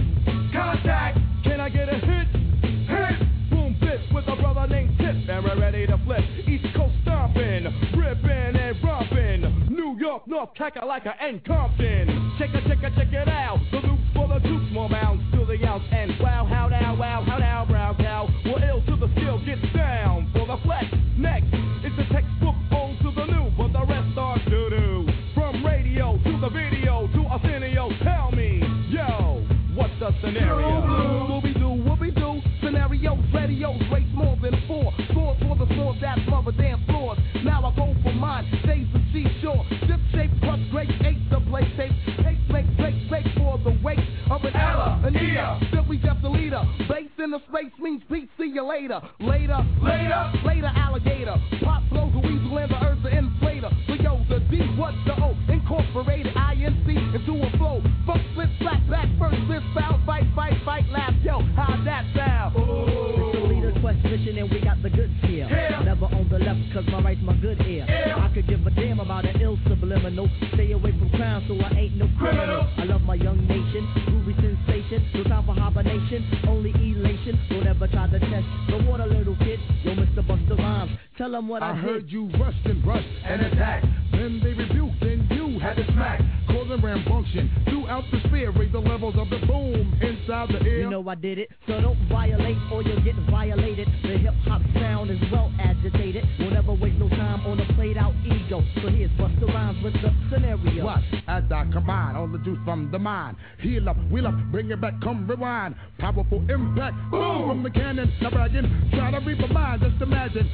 Contact. Can I get a hit? Hit. Boom, bip with a brother named Tip, and we're ready to flip. East Coast stomping, ripping and romping. New York, North Kakalaka, and Compton. Check it, check it, check it out. The loop for the troops, more bounds to the ounce. And wow, how now, wow, how now, brown cow. We're ill to the skill, get down for the flex. Next, it's a textbook old to the new, but the rest are doo-doo. From radio to the video to Arsenio, tell me, yo, what's the scenario? What we do, what we do, scenarios, radios, race more than four. Scores for the scores, that's mother dance floors. Now I go for mine, days of seashore. Dip shape, plus great eight, the play tape. Tape, make, break, break for the weight of an Ella, Anita. Still we got the leader. Base in the space means peace, see you later. Later, later, later, alligator. Pop flows a weasel and the earth's an inflator. So yo, the D, what's the O? Incorporated I N C into a flow. Funk, split, flat, back, first, this foul, fight, fight, fight, laugh, yo, how'd that sound? It's the leader's quest mission and we got the goods here. Yeah. Never on the left cause my right's my good ear. Yeah. I could give a damn about an ill subliminal. Stay away from crime so I ain't no criminal. I love my young nation, groovy sensation. No time for hibernation, only elation. Don't ever try to test the water, little kid. Yo, Mister Busta Rhymes, tell them what I, I heard did. you rushed and rushed and attacked. Then they rebuked and you had to smack. Causing rambunction throughout the sphere. Raise the levels of the boom inside the air. You know I did it, so don't violate or you'll get violated. The hip hop sound is well agitated. Won't ever waste no time on a played out ego. So here's Busta Rhymes with the scenario. Watch as I combine all the juice from the mind. Heal up, wheel up, bring it back, come rewind. Powerful impact, boom from the cannon. Now bragging, try to reap a mind. Just imagine,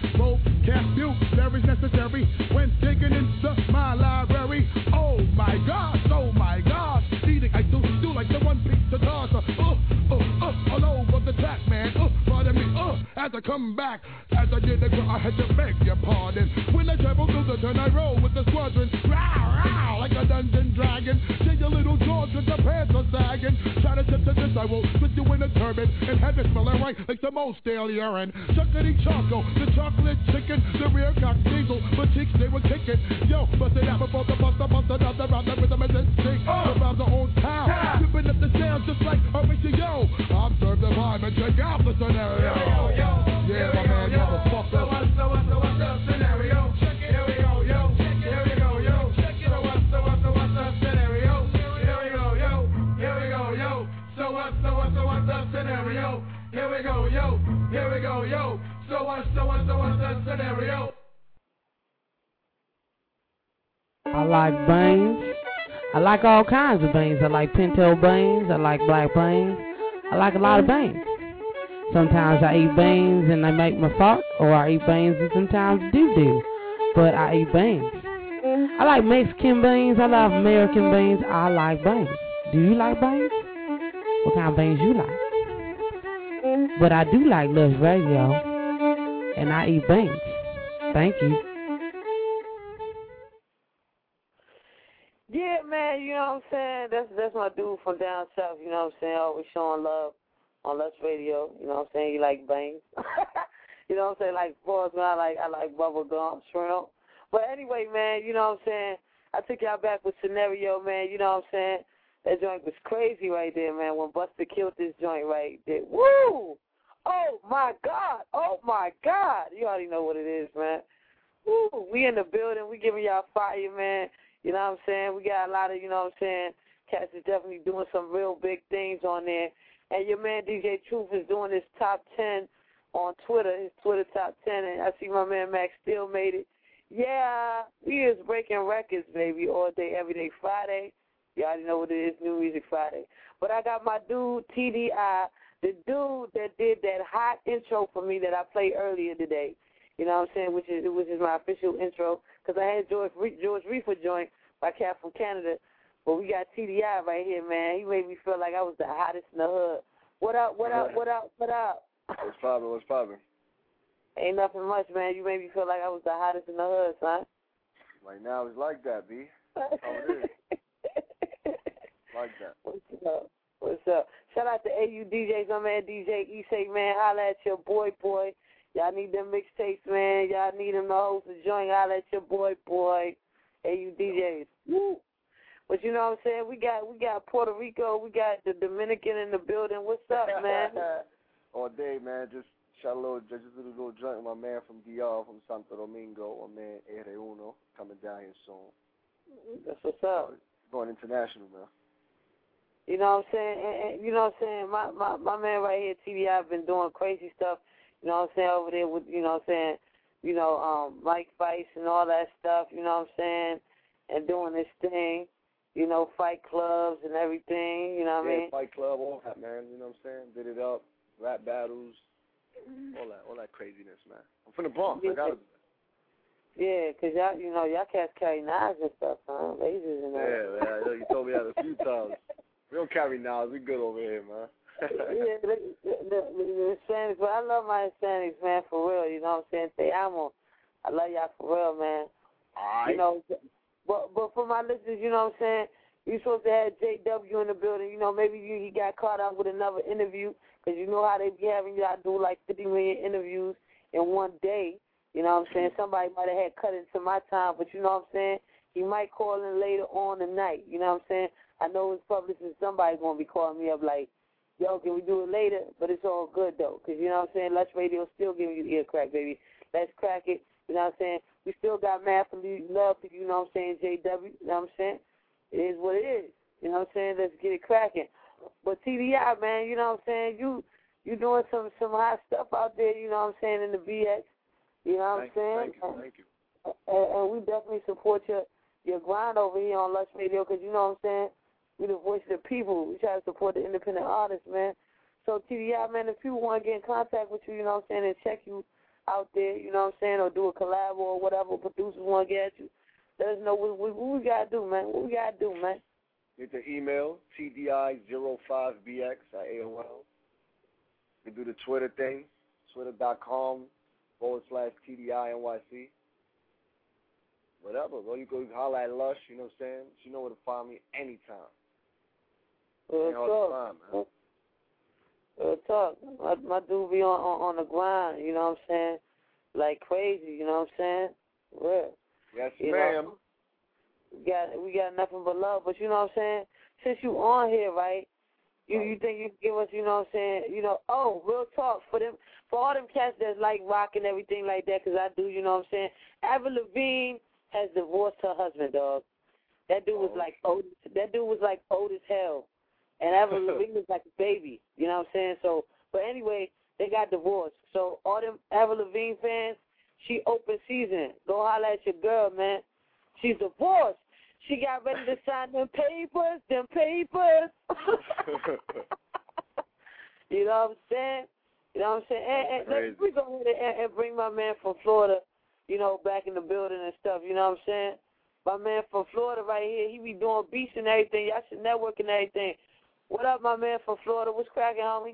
vocabulary necessary when digging into my library. Oh my gosh, oh my gosh. Eating, I do do like the one piece of toss. Uh, uh, uh, all over the track, man. Uh, pardon me, uh, as I come back. As I did it, I had to beg your pardon. When I travel through the turn, I roll with the squadron. Row, row, like a dungeon dragon. Shake your little jaws with the pants are sagging. Try to tip to this, I will put you in a turban and have it smelling right like the most stale urine. Chuckity choco, the chocolate chicken, the rear cock diesel, but chicks they were kicking. Yo, bust it out before the buster, bust another round, the rhythm is instinct. The rhymes are on town, tipping up the sound just like R H Yo. Observe the vibe and check out the scenario. Yo, yo, yeah, my man, motherfucker. So what, so what, so what's the scenario? Check it. Here we go, yo. Check it. Here we go, yo. Check it. So what, so what, so what's the scenario? Here we go, yo. Here we go, yo. So what, so what, so what's the scenario? Here we go, yo. Here we go, yo. So what, so what, so what's the scenario? I like beans. I like all kinds of beans. I like pinto beans. I like black beans. I like a lot of beans. Sometimes I eat beans and they make me fart, or I eat beans and sometimes do-do. But I eat beans. I like Mexican beans. I love American beans. I like beans. Do you like beans? What kind of beans you like? But I do like Lush Radio, and I eat beans. Thank you. Yeah, man, you know what I'm saying? That's that's my dude from down south, you know what I'm saying? Always showing love on Lush Radio, you know what I'm saying? You like beans. You know what I'm saying? Like, boys, man, I like, I like bubble gum, shrimp. But anyway, man, you know what I'm saying? I took y'all back with Scenario, man, you know what I'm saying? That joint was crazy right there, man, when Buster killed this joint right there. Woo! Oh, my God. Oh, my God. You already know what it is, man. Woo! We in the building. We giving y'all fire, man. You know what I'm saying? We got a lot of, you know what I'm saying, cats is definitely doing some real big things on there. And your man D J Truth is doing his top ten on Twitter, his Twitter top ten. And I see my man Max Steel made it. Yeah, he is breaking records, baby, all day, every day. Friday, you already know what it is, New Music Friday. But I got my dude, T D I, the dude that did that hot intro for me that I played earlier today. You know what I'm saying, which is which is my official intro, because I had George, George Reefer joint by Cat from Canada. But we got T D I right here, man. He made me feel like I was the hottest in the hood. What up, what up, what up, what up? What's poppin', what's poppin'? Ain't nothing much, man. You made me feel like I was the hottest in the hood, son. Right now it's like that, B. That's how it is. Like that. What's up? What's up? Shout out to A U D Js, my man D J Issei, man. Holla at your boy, boy. Y'all need them mixtapes, man. Y'all need them to host a joint. Holla at your boy, boy. A U D Js. Woo! But you know what I'm saying? We got we got Puerto Rico. We got the Dominican in the building. What's up, man? All day, man. Just shot a little, just a little joint with my man from D R, from Santo Domingo. My man R Uno coming down here soon. That's what's up. Going international, man. You know what I'm saying? And, and, you know what I'm saying? My, my my man right here, T D I, been doing crazy stuff. You know what I'm saying, over there with, you know what I'm saying, you know, um, Mike Vice and all that stuff, you know what I'm saying, and doing this thing, you know, fight clubs and everything, you know what yeah, I mean? Fight club, all that, man, you know what I'm saying, did it up, rap battles, all that, all that craziness, man. I'm from the Bronx, yeah. I gotta do that. Yeah, because y'all, you know, y'all cats carry knives and stuff, huh? Lasers and all Yeah, man, you told me that a few times. We don't carry knives, we good over here, man. Yeah, the, the, the, the Hispanics, but I love my Hispanics, man, for real, you know what I'm saying? Te amo. I love y'all for real, man. All right. You know, but but for my listeners, you know what I'm saying, you supposed to have J W in the building. You know, maybe you, he got caught up with another interview, because you know how they be having y'all do like fifty million interviews in one day. You know what I'm saying? Somebody might have had cut into my time, but you know what I'm saying? He might call in later on tonight. You know what I'm saying? I know his publicist, somebody's going to be calling me up like, yo, can we do it later? But it's all good, though, because, you know what I'm saying, Lush Radio still giving you ear crack, baby. Let's crack it. You know what I'm saying? We still got mad for love for you, you know what I'm saying, J W. You know what I'm saying? It is what it is. You know what I'm saying? Let's get it cracking. But T D I, man, you know what I'm saying? You you doing some, some hot stuff out there, you know what I'm saying, in the B X. You know what thank I'm saying? You, thank you, thank you. And, and we definitely support your, your grind over here on Lush Radio, because, you know what I'm saying, we the voice of the people. We try to support the independent artists, man. So, T D I, man, if people want to get in contact with you, you know what I'm saying, and check you out there, you know what I'm saying, or do a collab or whatever, producers want to get at you, let us know what, what, what we got to do, man. What we got to do, man. Get the email, T D I zero five B X at A O L. You do the Twitter thing, twitter.com forward slash T D I N Y C. Whatever, bro. You go holler at Lush, you know what I'm saying? You know where to find me anytime. Real talk. Man. Real talk. My, my dude be on, on on the grind, you know what I'm saying? Like crazy, you know what I'm saying? Real. Yes, you ma'am. Know, we got we got nothing but love, but you know what I'm saying? Since you on here, right? You you think you can give us, you know what I'm saying? You know, oh, real talk for them, for all them cats that like rock and everything like that, because I do, you know what I'm saying? Avril Lavigne has divorced her husband, dog. That dude was like old. That dude was like old as hell, and Avril Lavigne was like a baby. You know what I'm saying? So, but anyway, they got divorced. So all them Avril Lavigne fans, she open season. Go holler at your girl, man. She's divorced. She got ready to sign them papers, them papers. You know what I'm saying? You know what I'm saying? And, and let's, we go ahead and, and bring my man from Florida, you know, back in the building and stuff. You know what I'm saying? My man from Florida right here, he be doing beats and everything. Y'all should network and everything. What up, my man from Florida? What's cracking, homie?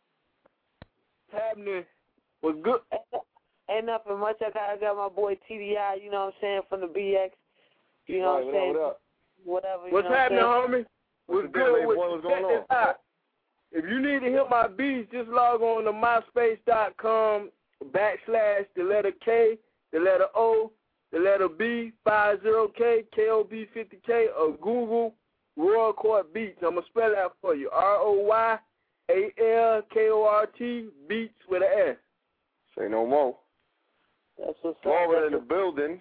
What's happening? What's good? Ain't, ain't nothing much. I got, I got my boy T D I, you know what I'm saying, from the B X. You know right, what I'm saying? What up? Whatever. You What's know happening, what homie? What's, What's good? What's, What's going on? on? If you need to hear my beats, just log on to myspace.com backslash the letter K, the letter O, the letter B, fifty K, K O B fifty K, or Google Royal Court Beats. I'm going to spell that for you. R O Y A L K O R T, Beats with an S. Say no more. That's what's Florida up. in the building.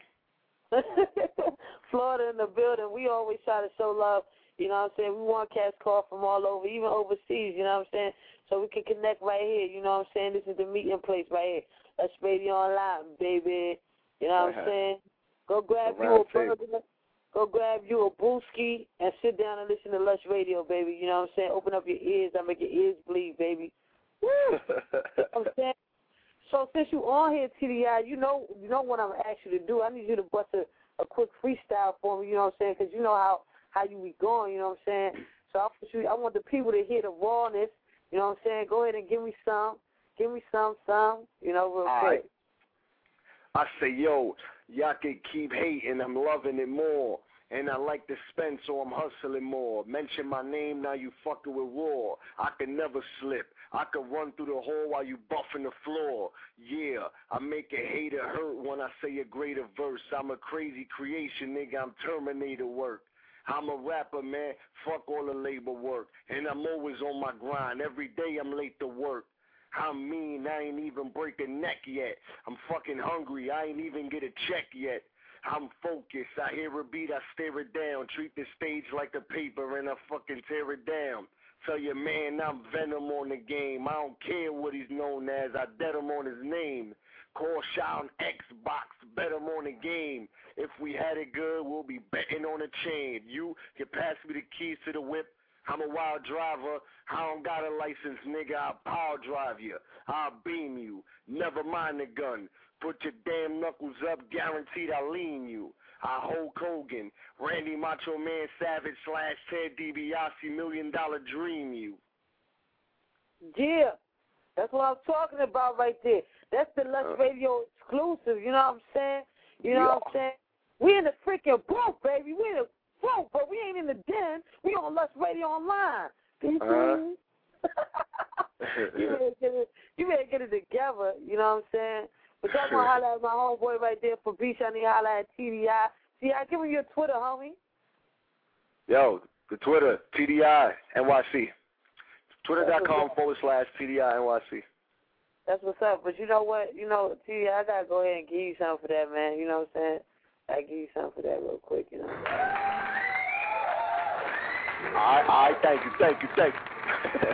Florida in the building. We always try to show love. You know what I'm saying? We want cats call from all over, even overseas, you know what I'm saying? So we can connect right here, you know what I'm saying? This is the meeting place right here. Let's Radio Online, baby. You know what Uh-huh. I'm saying? Go grab The you round a burger, go grab you a brewski, and sit down and listen to Lush Radio, baby. You know what I'm saying? Open up your ears. I make your ears bleed, baby. Woo! You know what I'm saying? So since you on here, T D I, you know you know what I'm going to ask you to do. I need you to bust a, a quick freestyle for me, you know what I'm saying? Because you know how, how you be going, you know what I'm saying? So I want, you, I want the people to hear the rawness, you know what I'm saying? Go ahead and give me some. Give me some, some, you know, real All quick. right. I say, yo, y'all can keep hating, I'm loving it more. And I like to spend, so I'm hustling more. Mention my name, now you fucking with raw. I can never slip. I can run through the hole while you buffing the floor. Yeah, I make a hater hurt when I say a greater verse. I'm a crazy creation, nigga, I'm Terminator work. I'm a rapper, man, fuck all the labor work. And I'm always on my grind, every day I'm late to work. I'm mean, I ain't even break a neck yet. I'm fucking hungry, I ain't even get a check yet. I'm focused, I hear a beat, I stare it down. Treat the stage like a paper and I fucking tear it down. Tell your man I'm Venom on the game. I don't care what he's known as, I dead him on his name. Call Sean Xbox, bet him on the game. If we had it good, we'll be betting on a chain. You can pass me the keys to the whip. I'm a wild driver. I don't got a license, nigga. I'll power drive you. I'll beam you. Never mind the gun. Put your damn knuckles up. Guaranteed I'll lean you. I Hulk Hogan, Randy Macho Man Savage slash Ted DiBiase Million Dollar Dream you. Yeah, that's what I'm talking about right there. That's the Lush Uh. Radio exclusive, you know what I'm saying? You know Yeah. what I'm saying? We in the freaking booth, baby. We in the booth, but we ain't in the den. We on Lush Radio Online. Uh-huh. you, better get it, you better get it together, you know what I'm saying? But I'm going to holler at my homeboy right there for Beach. I need to holler at T D I. See, I give him your Twitter, homie. Yo, the Twitter, T D I N Y C. Twitter.com forward slash T D I N Y C. That's what's up. But you know what? You know, T D I, I got to go ahead and give you something for that, man. You know what I'm saying? I give you something for that real quick, you know. All right, all right, thank you, thank you, thank you.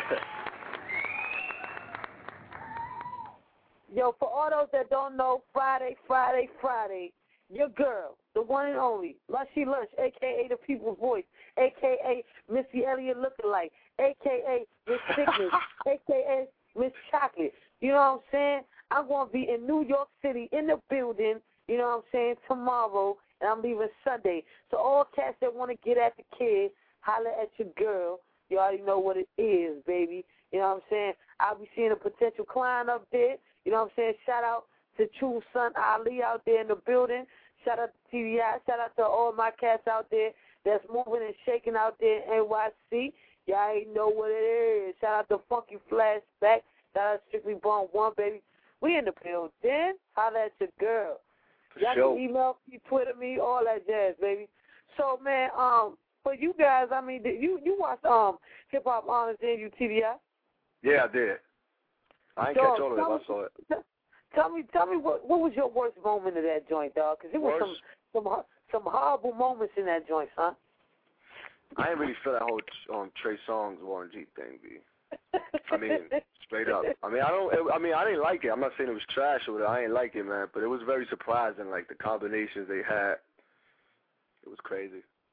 Yo, for all those that don't know, Friday, Friday, Friday, your girl, the one and only, Lushy Lush, a k a the People's Voice, a k a. Missy Elliott lookalike, a k a. Miss Sickness, a k a. Miss Chocolate. You know what I'm saying? I'm going to be in New York City in the building, you know what I'm saying, tomorrow, and I'm leaving Sunday. So all cats that want to get at the kid, holler at your girl. You already know what it is, baby. You know what I'm saying? I'll be seeing a potential client up there. You know what I'm saying? Shout out to True Son Ali out there in the building. Shout out to T V I. Shout out to all my cats out there that's moving and shaking out there in N Y C. Y'all ain't know what it is. Shout out to Funky Flashback. Shout out to Strictly Bone One, baby. We in the building. Holla at your girl. Y'all Sure. can email me, Twitter me, all that jazz, baby. So, man, um, for you guys, I mean, did you you watched um Hip Hop Honors, didn't you, T V I? Yeah, I did. I ain't Dog, catch all of it, tell I me- saw it. Tell me, tell me what what was your worst moment of that joint, dog? Because it was Worst? some some some horrible moments in that joint, son. I ain't really feel that whole um, Trey Songz Warren G thing, B. I mean, straight up. I mean, I don't. I mean, I didn't like it. I'm not saying it was trash or whatever. I ain't like it, man. But it was very surprising, like the combinations they had. It was crazy.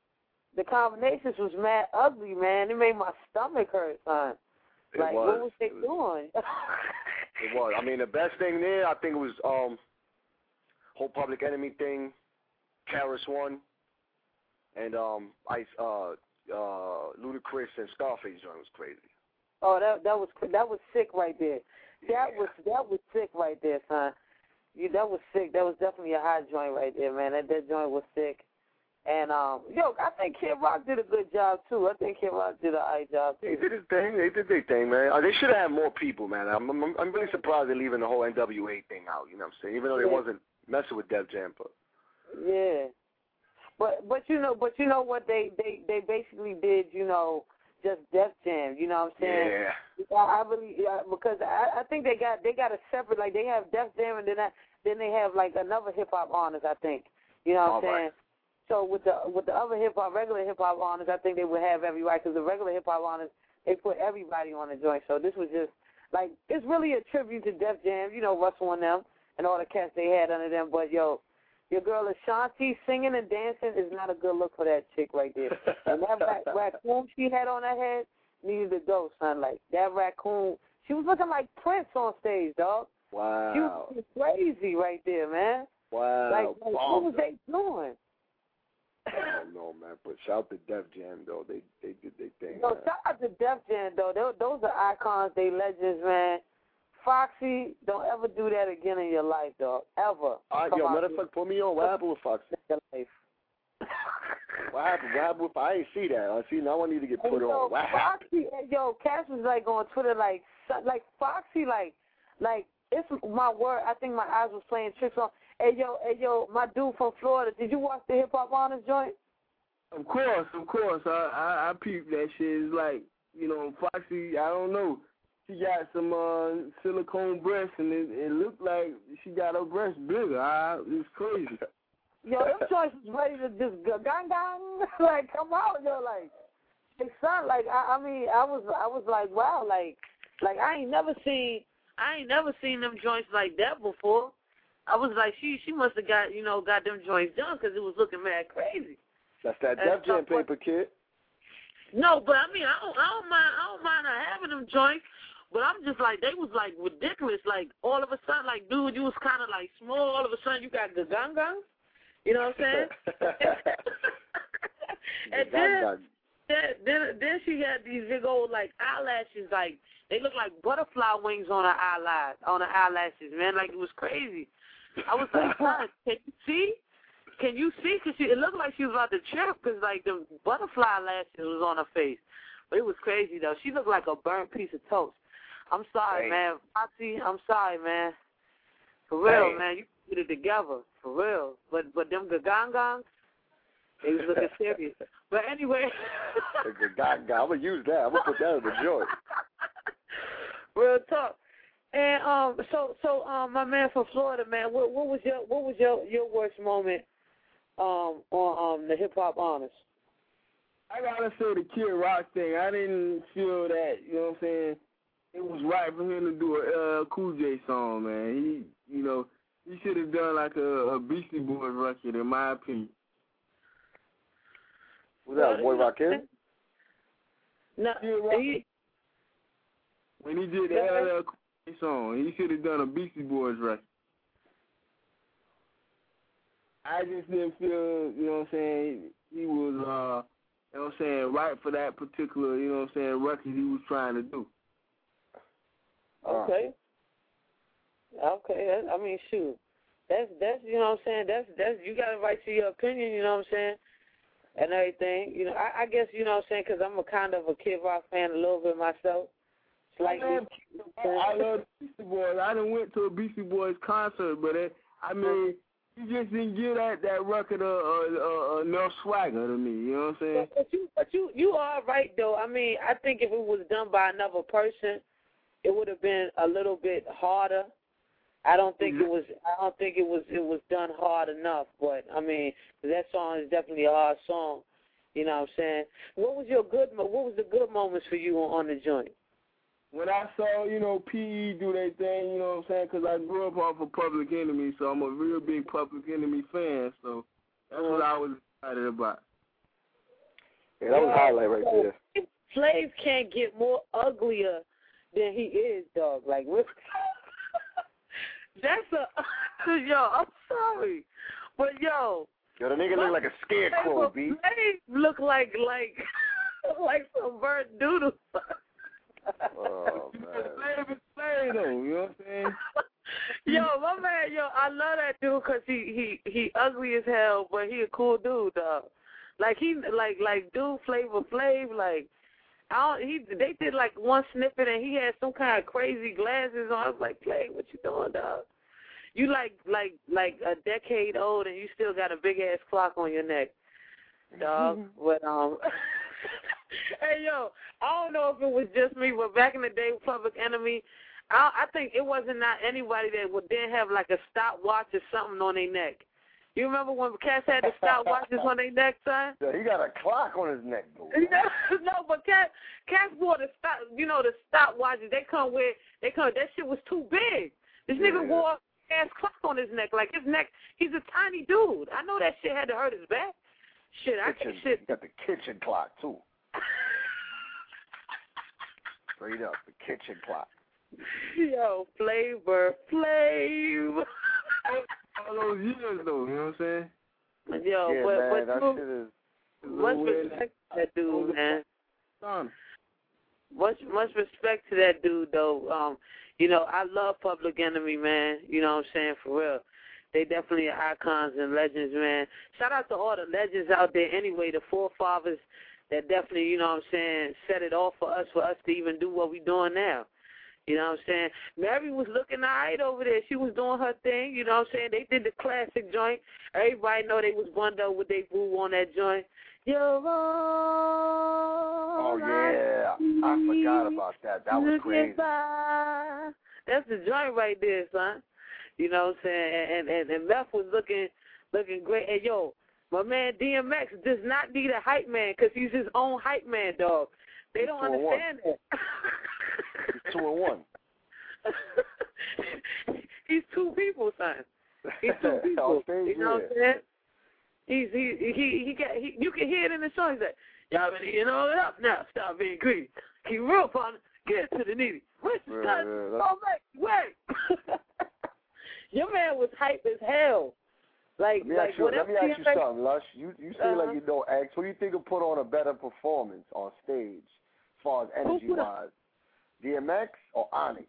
the combinations was mad ugly, man. It made my stomach hurt, son. It Like, was. what was they It was. doing? It was. I mean, the best thing there, I think it was um, whole Public Enemy thing, Karis One, and um, Ice, uh, uh, Ludacris and Scarface joint was crazy. Oh, that that was that was sick right there. That Yeah. was that was sick right there, son. You that was sick. That was definitely a hot joint right there, man. That that joint was sick. And um, yo, I think Kid Rock did a good job too. I think Kid Rock did a high job too. They did his thing. They did their thing, man. Uh, they should have had more people, man. I'm, I'm I'm really surprised they're leaving the whole N W A thing out. You know what I'm saying? Even though they Yeah. wasn't messing with Def Jam, but Yeah, but but you know, but you know what they they they basically did. You know, just Def Jam. You know what I'm saying? yeah. I, I really yeah, because I I think they got they got a separate, like they have Def Jam and then I, then they have like another hip hop artist. I think. You know what All I'm saying? right. So with the with the other hip hop, regular hip hop artists, I think they would have everybody, because the regular hip hop artists, they put everybody on the joint. So this was just like, it's really a tribute to Def Jam, you know, Russell and them and all the cats they had under them. But yo, your girl Ashanti singing and dancing is not a good look for that chick right there. And that rac- raccoon she had on her head needed to go, son. Like that raccoon, she was looking like Prince on stage, dog. Wow. She was crazy right there, man. Wow. Like, like what was they doing? I don't know, man. But shout out to Def Jam, though. They they did their thing. No, man. shout out to Def Jam, though. Those, those are icons. They legends, man. Foxy, don't ever do that again in your life, dog. Ever. All right, yo, matter of fact, put me on. What happened with Foxy? Life. What happened? What happened with? I ain't see that. I see. Now I need to get put Hey, yo, on. What happened? Foxy, yo, Cass was like on Twitter, like, so- like Foxy, like, like it's my word. I think my eyes was playing tricks on. Hey, yo, hey, yo, my dude from Florida. Did you watch the Hip Hop Honors joint? Of course, of course. I, I I peeped that shit. It's like, you know, Foxy, I don't know. She got some uh, silicone breasts, and it, it looked like she got her breasts bigger. I, it's crazy. Yo, them joints was ready to just go gang gang, like come out, yo, like they sound like I, I mean I was I was like wow, like like I ain't never seen I ain't never seen them joints like that before. I was like she she must have got you know got them joints done because it was looking mad crazy. That's that And Def Jam so- paper, kid. No, but I mean I don't I don't mind I don't mind her having them joints. But I'm just like, they was like ridiculous. Like all of a sudden, like dude, you was kind of like small. All of a sudden, you got the gang gang. You know what I'm saying? and then, then, then, then she had these big old like eyelashes, like they look like butterfly wings on her eyelash, on her eyelashes, man. Like it was crazy. I was like, son, can you see? Can you see? Cause she, it looked like she was about to trip, cause like the butterfly lashes was on her face. But it was crazy though. She looked like a burnt piece of toast. I'm sorry, Dang. man. Foxy, I'm sorry, man. For real, Dang. man. You put it together. For real. But but them gagangas, they was looking serious. But anyway. The Gaga. I'm going to use that. I'm going to put that in the joint. Real talk. And um so so um my man from Florida, man, what what was your what was your, your worst moment um on um the hip hop honors? I gotta say the Kid Rock thing. I didn't feel that, you know what I'm saying, it was right for him to do a uh, Cool J song, man. He, you know, he should have done like a, a Beastie Boys record, in my opinion. Was that Boy Rakim? No, he, when he did the L L Cool J song, he should have done a Beastie Boys record. I just didn't feel, you know what I'm saying, he was, uh, you know what I'm saying, right for that particular, you know what I'm saying, record he was trying to do. Okay. Okay. I mean, shoot. That's that's you know what I'm saying. That's that's you got a right to your opinion. You know what I'm saying, and everything. You know, I, I guess you know what I'm saying because I'm a kind of a Kid Rock fan a little bit myself. Slightly. I love, I love Beastie Boys. I done went to a Beastie Boys concert, but it, I mean, you just didn't get that that record uh, uh, uh, enough swagger to me. You know what I'm saying? But you but you you are right though. I mean, I think if it was done by another person, it would have been a little bit harder. I don't think mm-hmm. it was. I don't think it was. It was done hard enough. But I mean, that song is definitely a hard song. You know what I'm saying? What was your good? What was the good moments for you on, on the joint? When I saw, you know, P E do their thing, you know what I'm saying? Because I grew up off of Public Enemy, so I'm a real big Public Enemy fan. So that's what I was excited about. Yeah, that was a highlight right there. Flav can't get more uglier than he is, dog. Like, that's a yo. I'm sorry, but yo. Yo, the nigga look like a scarecrow, B. Flav look like like like some burnt doodle. Oh man. Flav is Flav though. You know what I'm saying? Yo, my man, yo, I love that dude because he, he, he ugly as hell, but he a cool dude, dog. Like, he, like, like, dude, Flavor Flav, like, I don't, he, they did, like, one snippet, and he had some kind of crazy glasses on. I was like, Flav, what you doing, dog? You, like, like, like a decade old, and you still got a big-ass clock on your neck, dog. But, um, hey, yo, I don't know if it was just me, but back in the day, Public Enemy, I, I think it wasn't not anybody that would then have like a stopwatch or something on their neck. You remember when cats had the stopwatches on their neck, son? Yeah, he got a clock on his neck, though. No, but cat cats wore the stop, you know, the stopwatches. They come with, they come. That shit was too big. This yeah. nigga wore a ass clock on his neck, like his neck. He's a tiny dude. I know that shit had to hurt his back. Shit, I kitchen, can't shit. He got the kitchen clock too. Straight up, the kitchen clock. Yo, Flavor Flav. All those years, though, you know what I'm saying? Yo, yeah, but, man, but that dude, shit is... much respect to that dude, man. Son. Much, much respect to that dude, though. Um, you know, I love Public Enemy, man. You know what I'm saying, for real. They definitely are icons and legends, man. Shout out to all the legends out there anyway, the forefathers that definitely, you know what I'm saying, set it off for us, for us to even do what we're doing now. You know what I'm saying? Mary was looking all right over there. She was doing her thing. You know what I'm saying? They did the classic joint. Everybody know they was bundled with their boo on that joint. You're all Oh, yeah. I forgot about that. That was crazy. That's the joint right there, son. You know what I'm saying? And, and, and Meth was looking looking great. And, yo, my man D M X does not need a hype man because he's his own hype man, dog. They don't understand that. He's two and one. He's two people, son. He's two people. You know what I'm saying? He's he he he got he, you can hear it in the song. He's like, y'all been eating all it up now. Stop being greedy. Keep real, partner. Get to the needy. Where's the yeah, yeah, oh, wait, wait. Your man was hype as hell. Like, let me like ask you, let me ask you something, Lush. You you say uh-huh. like you know X. Who you think will put on a better performance on stage, as far as energy wise? D M X or Onyx?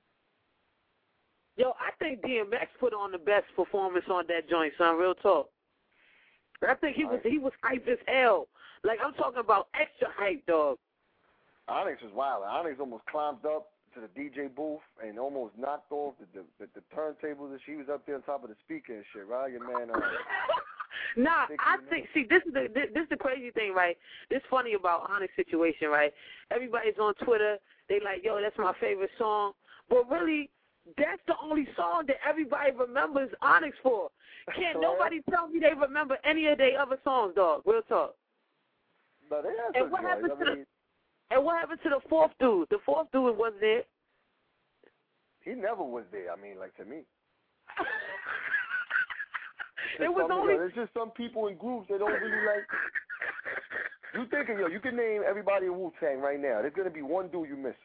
Yo, I think D M X put on the best performance on that joint, son. Real talk. I think he was he was hype as hell. Like, I'm talking about extra hype, dog. Onyx was wild. Onyx almost climbed up to the D J booth and almost knocked off the the, the, the turntables, and she was up there on top of the speaker and shit, right? Your man. Uh, nah, I think. See, this is the this, this is the crazy thing, right? This funny about Onyx situation, right? Everybody's on Twitter. They like, yo, that's my favorite song, but really, that's the only song that everybody remembers Onyx for. Can't nobody tell me they remember any of their other songs, dog. Real talk. But they had and what happened I to mean, the and what happened to the fourth dude? The fourth dude wasn't there. He never was there. I mean, like to me. it was some, only. Yo, there's just some people in groups that don't really like. You think of yo, you can name everybody in Wu-Tang right now. There's gonna be one dude you miss.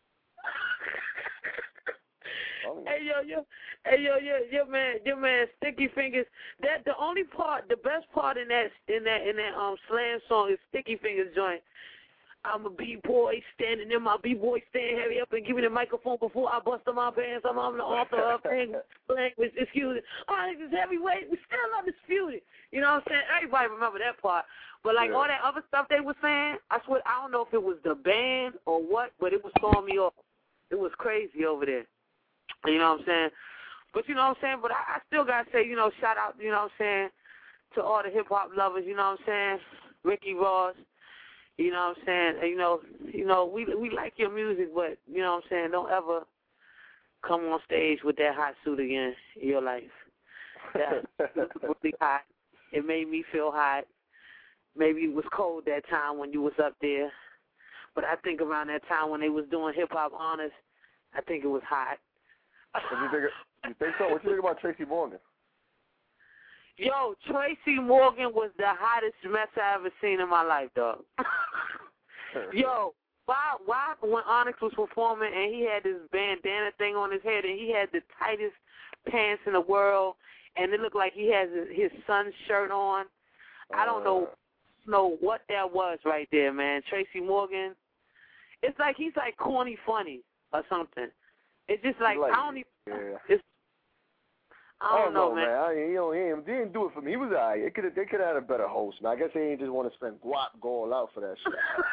Oh. Hey yo, yo, hey yo, yo, your man, your man, Sticky Fingers. That the only part, the best part in that, in that, in that um slam song is Sticky Fingers joint. I'm a b-boy standing in my b-boy stand, hurry up and give me the microphone before I bust on my pants. I'm, I'm the author of language, excuse me. Oh, this is heavyweight. We still undisputed. You know what I'm saying? Everybody remember that part. But like yeah. all that other stuff they were saying, I swear, I don't know if it was the band or what, but it was throwing me off. It was crazy over there. You know what I'm saying? But you know what I'm saying? But I, I still got to say, you know, shout out, you know what I'm saying, to all the hip-hop lovers, you know what I'm saying? Ricky Ross, you know what I'm saying? And, you know, you know, we we like your music, but, you know what I'm saying, don't ever come on stage with that hot suit again in your life. That was really hot. It made me feel hot. Maybe it was cold that time when you was up there. But I think around that time when they was doing hip-hop honors, I think it was hot. What you think? You think so? What you think about Tracy Morgan? Yo, Tracy Morgan was the hottest mess I ever seen in my life, dog. Yo, why, why, when Onyx was performing and he had this bandana thing on his head and he had the tightest pants in the world and it looked like he has his, his son's shirt on, I don't know, know what that was right there, man. Tracy Morgan, it's like he's like corny funny or something. It's just like, like I don't even, yeah. it's, I don't, I don't know, know, man. I, you know, he, he didn't do it for me. He was all right. It could they could have had a better host, man. I guess they didn't just want to spend guap going out for that shit.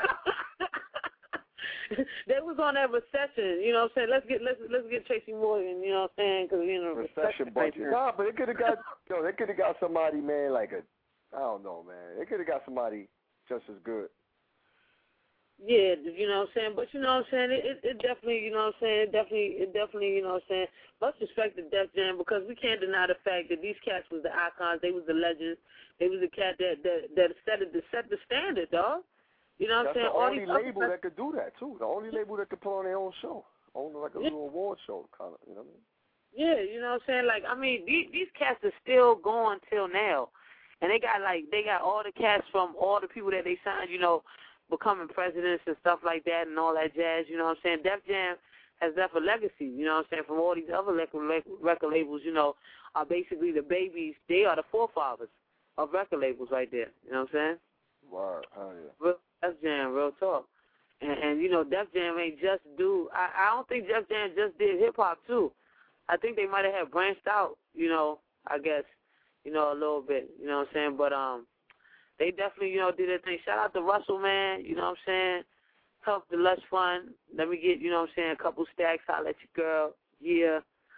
They was on that recession, you know what I'm saying? Let's get let's let's get Tracy Morgan, you know what I'm saying? Because you know recession budget. Nah, but they could have got, yo, they could have got somebody, man, like a, I don't know, man. They could have got somebody just as good. Yeah, you know what I'm saying? But you know what I'm saying? It, it, it definitely, you know what I'm saying? It definitely, it definitely, you know what I'm saying? Much respect to Def Jam because we can't deny the fact that these cats was the icons. They was the legends. They was the cat that that that set it, that set the standard, dog. You know what I'm saying? That's the All only these label that could do that too. The only label that could put on their own show, only like a yeah. little award show, kind of. You know what I mean? Yeah, you know what I'm saying? Like, I mean, these, these cats are still going till now, and they got like they got all the cats from all the people that they signed, you know, becoming presidents and stuff like that and all that jazz. You know what I'm saying? Def Jam has left a legacy. You know what I'm saying? From all these other record, record labels, you know, are basically the babies. They are the forefathers of record labels right there. You know what I'm saying? Word, hell yeah. Real Def Jam, real talk. And, and you know, Def Jam ain't just do, I, I don't think Def Jam just did hip-hop, too. I think they might have had branched out, you know, I guess, you know, a little bit, you know what I'm saying? But um, they definitely, you know, did their thing. Shout out to Russell, man, you know what I'm saying? Help the Lush Fund. Let me get, you know what I'm saying, a couple stacks. I'll let your girl. Yeah.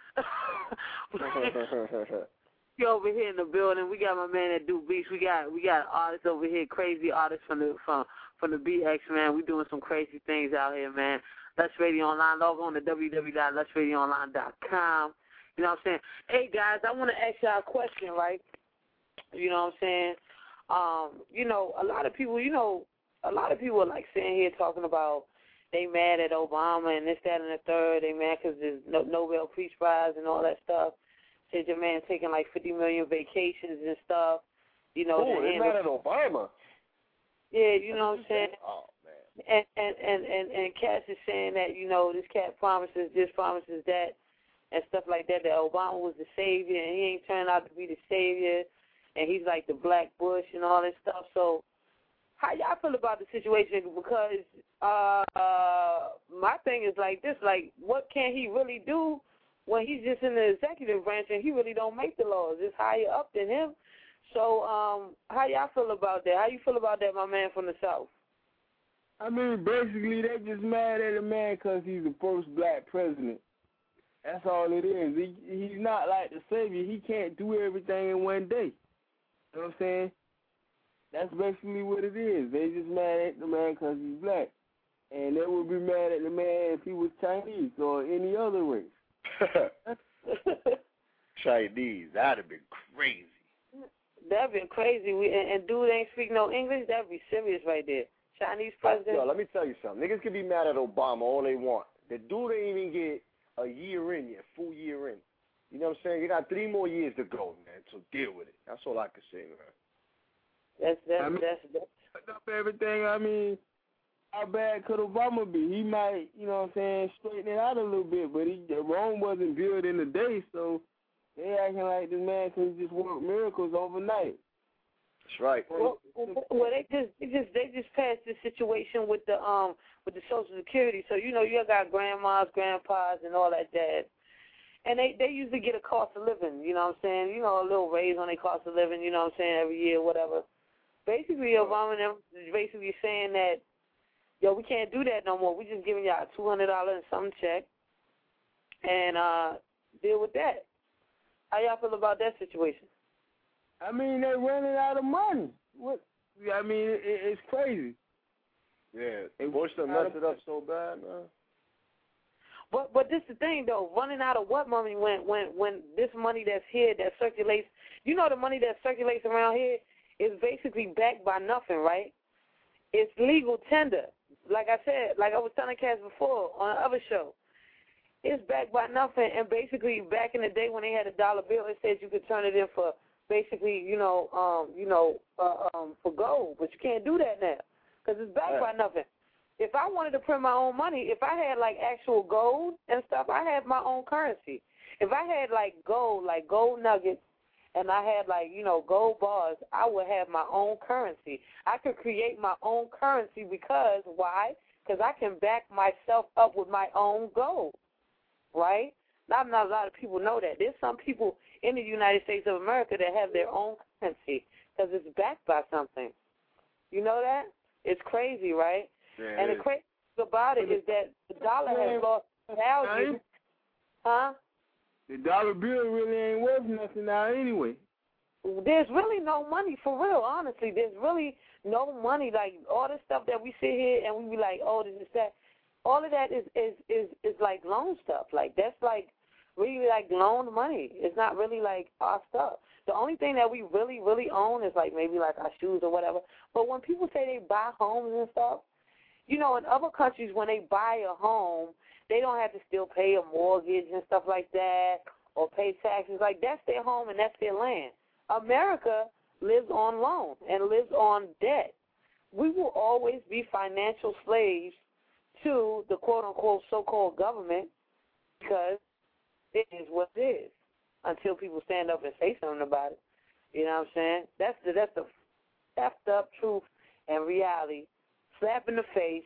We over here in the building. We got my man that do beats. We got we got artists over here, crazy artists from the from from the B X, man. We doing some crazy things out here, man. Lush Radio Online. Log on to w w w dot lush radio online dot com. You know what I'm saying? Hey guys, I want to ask y'all a question, right? You know what I'm saying? Um, you know, a lot of people, you know, a lot of people are like sitting here talking about they mad at Obama and this, that, and the third. They mad because there's no Nobel Peace Prize and all that stuff. Said your man taking like fifty million vacations and stuff. You know, oh, they mad at Obama. Yeah, you know what I'm saying? Oh, man. And, and, and, and, and Cass is saying that, you know, this cat promises this, promises that, and stuff like that, that Obama was the savior, and he ain't turned out to be the savior, and he's like the Black Bush and all this stuff. So how y'all feel about the situation? Because uh, uh, my thing is like this, like, what can he really do when he's just in the executive branch and he really don't make the laws? It's higher up than him. So um, how y'all feel about that? How you feel about that, my man from the South? I mean, basically, they just mad at the man because he's the first black president. That's all it is. He, he's not like the savior. He can't do everything in one day. You know what I'm saying? That's basically what it is. They just mad at the man because he's black. And they would be mad at the man if he was Chinese or any other race. Chinese, that'd have been crazy. That'd been crazy. We, and, and dude ain't speak no English. That'd be serious right there. Chinese president. Yo, let me tell you something. Niggas can be mad at Obama all they want. The dude ain't even get a year in yet, full year in. You know what I'm saying? You got three more years to go, man. So deal with it. That's all I can say, man. That's that's I mean, that's, that's up everything. I mean, how bad could Obama be? He might, you know what I'm saying, straighten it out a little bit, but he, Rome wasn't built in a day, so they acting like this man could just work miracles overnight. That's right. Well, well, they just they just they just passed this situation with the um with the Social Security. So you know you got grandmas, grandpas, and all that jazz, and they they usually get a cost of living. You know what I'm saying? You know, a little raise on their cost of living. You know what I'm saying? Every year, whatever. Basically, Obama and them is basically saying that, yo, we can't do that no more. We just giving y'all a two hundred dollar and some check, and uh, deal with that. How y'all feel about that situation? I mean, they're running out of money. What? I mean, it, it's crazy. Yeah, they Bush done messed it up so bad, man. But but this is the thing though, running out of what money when when when this money that's here that circulates, you know, the money that circulates around here is basically backed by nothing, right? It's legal tender. Like I said, like I was telling Cass before on the other show, it's backed by nothing. And basically, back in the day when they had a dollar bill, it said you could turn it in for basically, you know, um, you know, uh, um, for gold. But you can't do that now because it's backed by nothing. If I wanted to print my own money, if I had like actual gold and stuff, I had my own currency. If I had like gold, like gold nuggets, and I had like, you know, gold bars, I would have my own currency. I could create my own currency because, why? Because I can back myself up with my own gold, right? Not, not a lot of people know that. There's some people in the United States of America that have their own currency because it's backed by something. You know that? It's crazy, right? Yeah, and the crazy thing about it is that the dollar has lost value. Huh? The dollar bill really ain't worth nothing now anyway. There's really no money for real, honestly. There's really no money. Like, all this stuff that we sit here and we be like, oh, this is that. All of that is, is, is, is like loan stuff. Like, that's like really like loaned money. It's not really like our stuff. The only thing that we really, really own is like maybe like our shoes or whatever. But when people say they buy homes and stuff, you know, in other countries when they buy a home, they don't have to still pay a mortgage and stuff like that or pay taxes. Like, that's their home and that's their land. America lives on loan and lives on debt. We will always be financial slaves to the quote-unquote so-called government because it is what it is until people stand up and say something about it. You know what I'm saying? That's the, that's the effed up truth and reality. Slap in the face.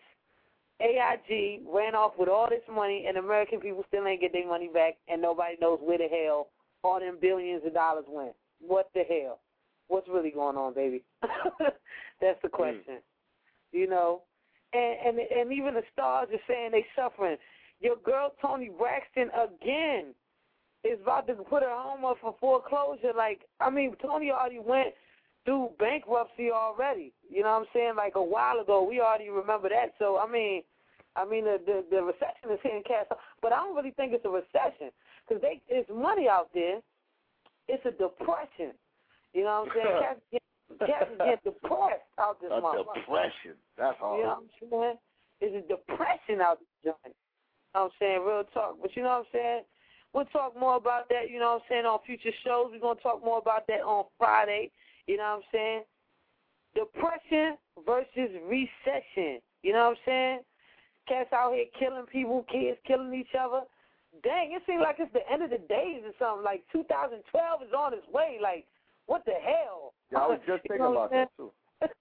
A I G ran off with all this money, and American people still ain't get their money back, and nobody knows where the hell all them billions of dollars went. What the hell? What's really going on, baby? That's the question. Mm. You know? And, and and even the stars are saying they suffering. Your girl, Toni Braxton, again, is about to put her home up for foreclosure. Like, I mean, Toni already went through bankruptcy already. You know what I'm saying? Like a while ago, we already remember that. So, I mean, I mean, the the, the recession is hitting cast, but I don't really think it's a recession because they there's money out there. It's a depression. You know what I'm saying? Cats get, cats get depressed out this a month. Depression. That's all. You know what I'm saying? It's a depression out this joint. You know what I'm saying? Real talk. But you know what I'm saying? We'll talk more about that, you know what I'm saying, on future shows. We're going to talk more about that on Friday. You know what I'm saying? Depression versus recession. You know what I'm saying? Cats out here killing people, kids killing each other. Dang, it seems like it's the end of the days or something. Like two thousand twelve is on its way. Like, what the hell? Yeah, I was just thinking you know about that, too.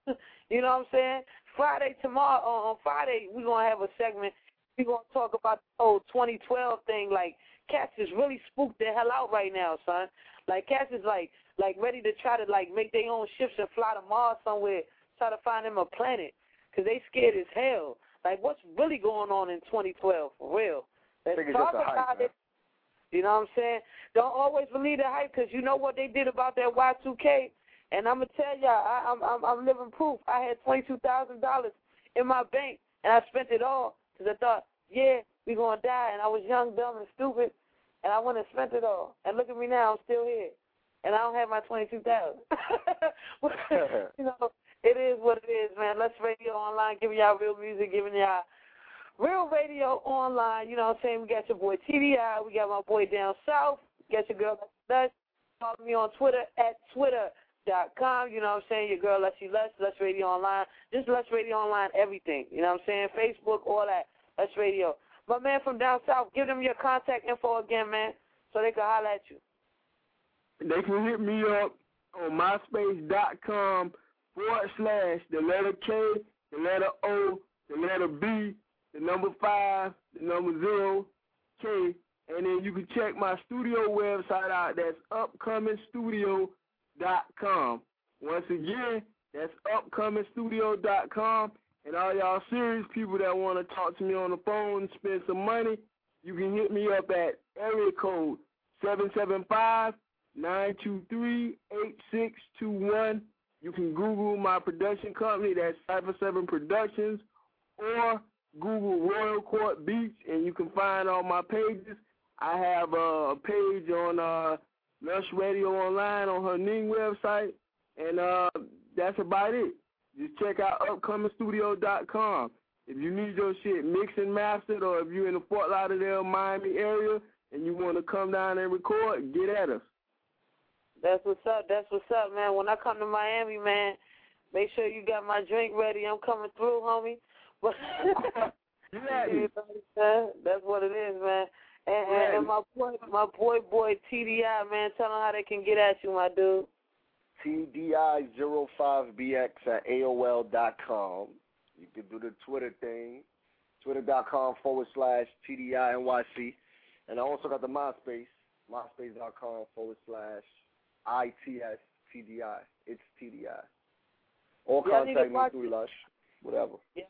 You know what I'm saying? Friday, tomorrow, on Friday, we're going to have a segment. We're going to talk about the whole twenty twelve thing. Like, cats is really spooked the hell out right now, son. Like, cats is, like, like ready to try to, like, make their own ships and fly to Mars somewhere, try to find them a planet, because they scared as hell. Like, what's really going on in twenty twelve, for real? Let's talk about hype, it. You know what I'm saying? Don't always believe the hype, because you know what they did about that Y two K? And I'm going to tell y'all, I, I'm, I'm, I'm living proof. I had twenty-two thousand dollars in my bank, and I spent it all, because I thought, yeah, we're going to die. And I was young, dumb, and stupid, and I went and spent it all. And look at me now, I'm still here. And I don't have my twenty-two thousand dollars. You know, it is what it is, man. Let's Radio Online, giving y'all real music, giving y'all real radio online. You know what I'm saying? We got your boy T D I. We got my boy down south. Got your girl Lush. Follow me on Twitter at twitter dot com. You know what I'm saying? Your girl Lush Lush, Lush Radio Online. Just Lush Radio Online, everything. You know what I'm saying? Facebook, all that. Lush Radio. My man from down south, give them your contact info again, man, so they can holler at you. They can hit me up on myspace.com forward slash the letter K, the letter O, the letter B, the number five, the number zero, K, and then you can check my studio website out. That's upcoming studio dot com. Once again, that's upcoming studio dot com. And all y'all serious people that want to talk to me on the phone and spend some money, you can hit me up at area code seven seven five, nine two three, eight six two one. You can Google my production company, that's Cypher seven Productions, or Google Royal Court Beats, and you can find all my pages. I have a page on uh, Lush Radio Online on her Ning website, and uh, that's about it. Just check out upcoming studio dot com. If you need your shit mixed and mastered, or if you're in the Fort Lauderdale, Miami area, and you want to come down and record, get at us. That's what's up. That's what's up, man. When I come to Miami, man, make sure you got my drink ready. I'm coming through, homie. But you know what I'm saying? That's what it is, man. And, and, and my boy, my boy, boy T D I, man, tell them how they can get at you, my dude. T D I zero five B X at A O L dot com. You can do the Twitter thing, twitter.com forward slash T D I N Y C. And I also got the MySpace, myspace.com forward slash I T S T D I. It's T D I. Or y'all contact me watch through Lush, whatever. Yeah.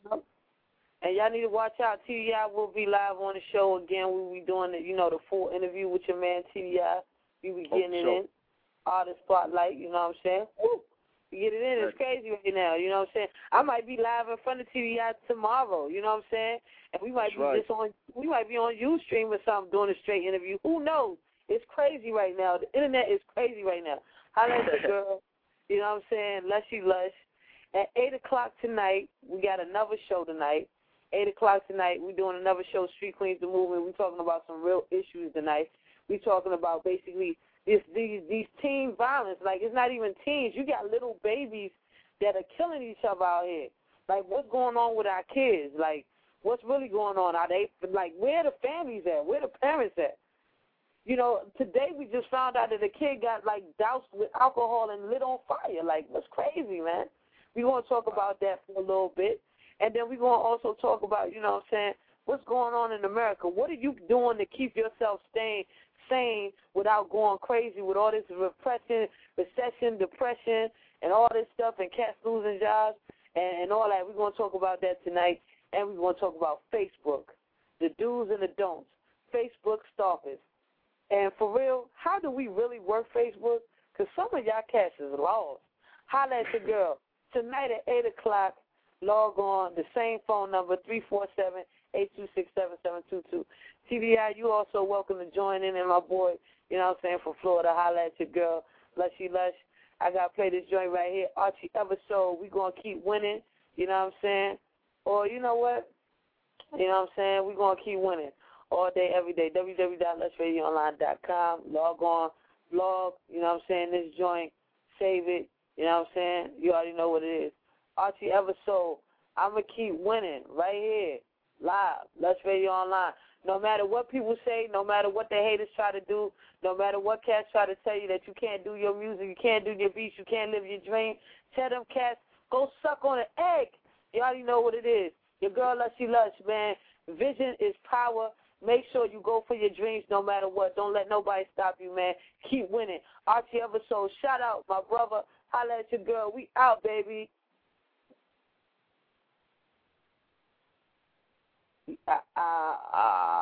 And y'all need to watch out. T D I will be live on the show again. We'll be doing, the, you know, the full interview with your man T D I. We be getting it in. Artist spotlight, you know what I'm saying? Woo! We get it in. It's crazy right now, you know what I'm saying? I might be live in front of T D I tomorrow, you know what I'm saying? And we might That's be right. just on, we might be on Ustream or something doing a straight interview. Who knows? It's crazy right now. The internet is crazy right now. Holla at the girl, you know what I'm saying? Lushy Lush. At eight o'clock tonight, we got another show tonight. eight o'clock tonight, we're doing another show, Street Queens the Movement. We're talking about some real issues tonight. We're talking about basically this, these these teen violence. Like, it's not even teens. You got little babies that are killing each other out here. Like, what's going on with our kids? Like, what's really going on? Are they, like, where the families at? Where the parents at? You know, today we just found out that a kid got, like, doused with alcohol and lit on fire. Like, that's crazy, man. We're going to talk about that for a little bit. And then we're going to also talk about, you know what I'm saying, what's going on in America. What are you doing to keep yourself staying sane without going crazy with all this repression, recession, depression, and all this stuff, and cats losing jobs and, and all that? We're going to talk about that tonight. And we're going to talk about Facebook, the do's and the don'ts, Facebook stalkers. And for real, how do we really work Facebook? Because some of y'all cats is lost. Holla at your girl. Tonight at eight o'clock, log on, the same phone number, three four seven, eight two six, seven seven two two. T D I, you also welcome to join in, and my boy, you know what I'm saying, from Florida, holla at your girl, Lushy Lush. I got to play this joint right here, Archie Eversole. We going to keep winning, you know what I'm saying? Or you know what? You know what I'm saying? We're going to keep winning all day, every day, w w w dot lush radio online dot com. Log on, blog, you know what I'm saying, this joint, save it, you know what I'm saying? You already know what it is. Archie Eversole, I'm going to keep winning right here, live, Lush Radio Online. No matter what people say, no matter what the haters try to do, no matter what cats try to tell you that you can't do your music, you can't do your beats, you can't live your dream, tell them cats, go suck on an egg. You already know what it is. Your girl Lushy Lush, man. Vision is power. Make sure you go for your dreams no matter what. Don't let nobody stop you, man. Keep winning. Archie Eversole, shout out my brother. Holla at your girl. We out, baby. Ah, ah, ah.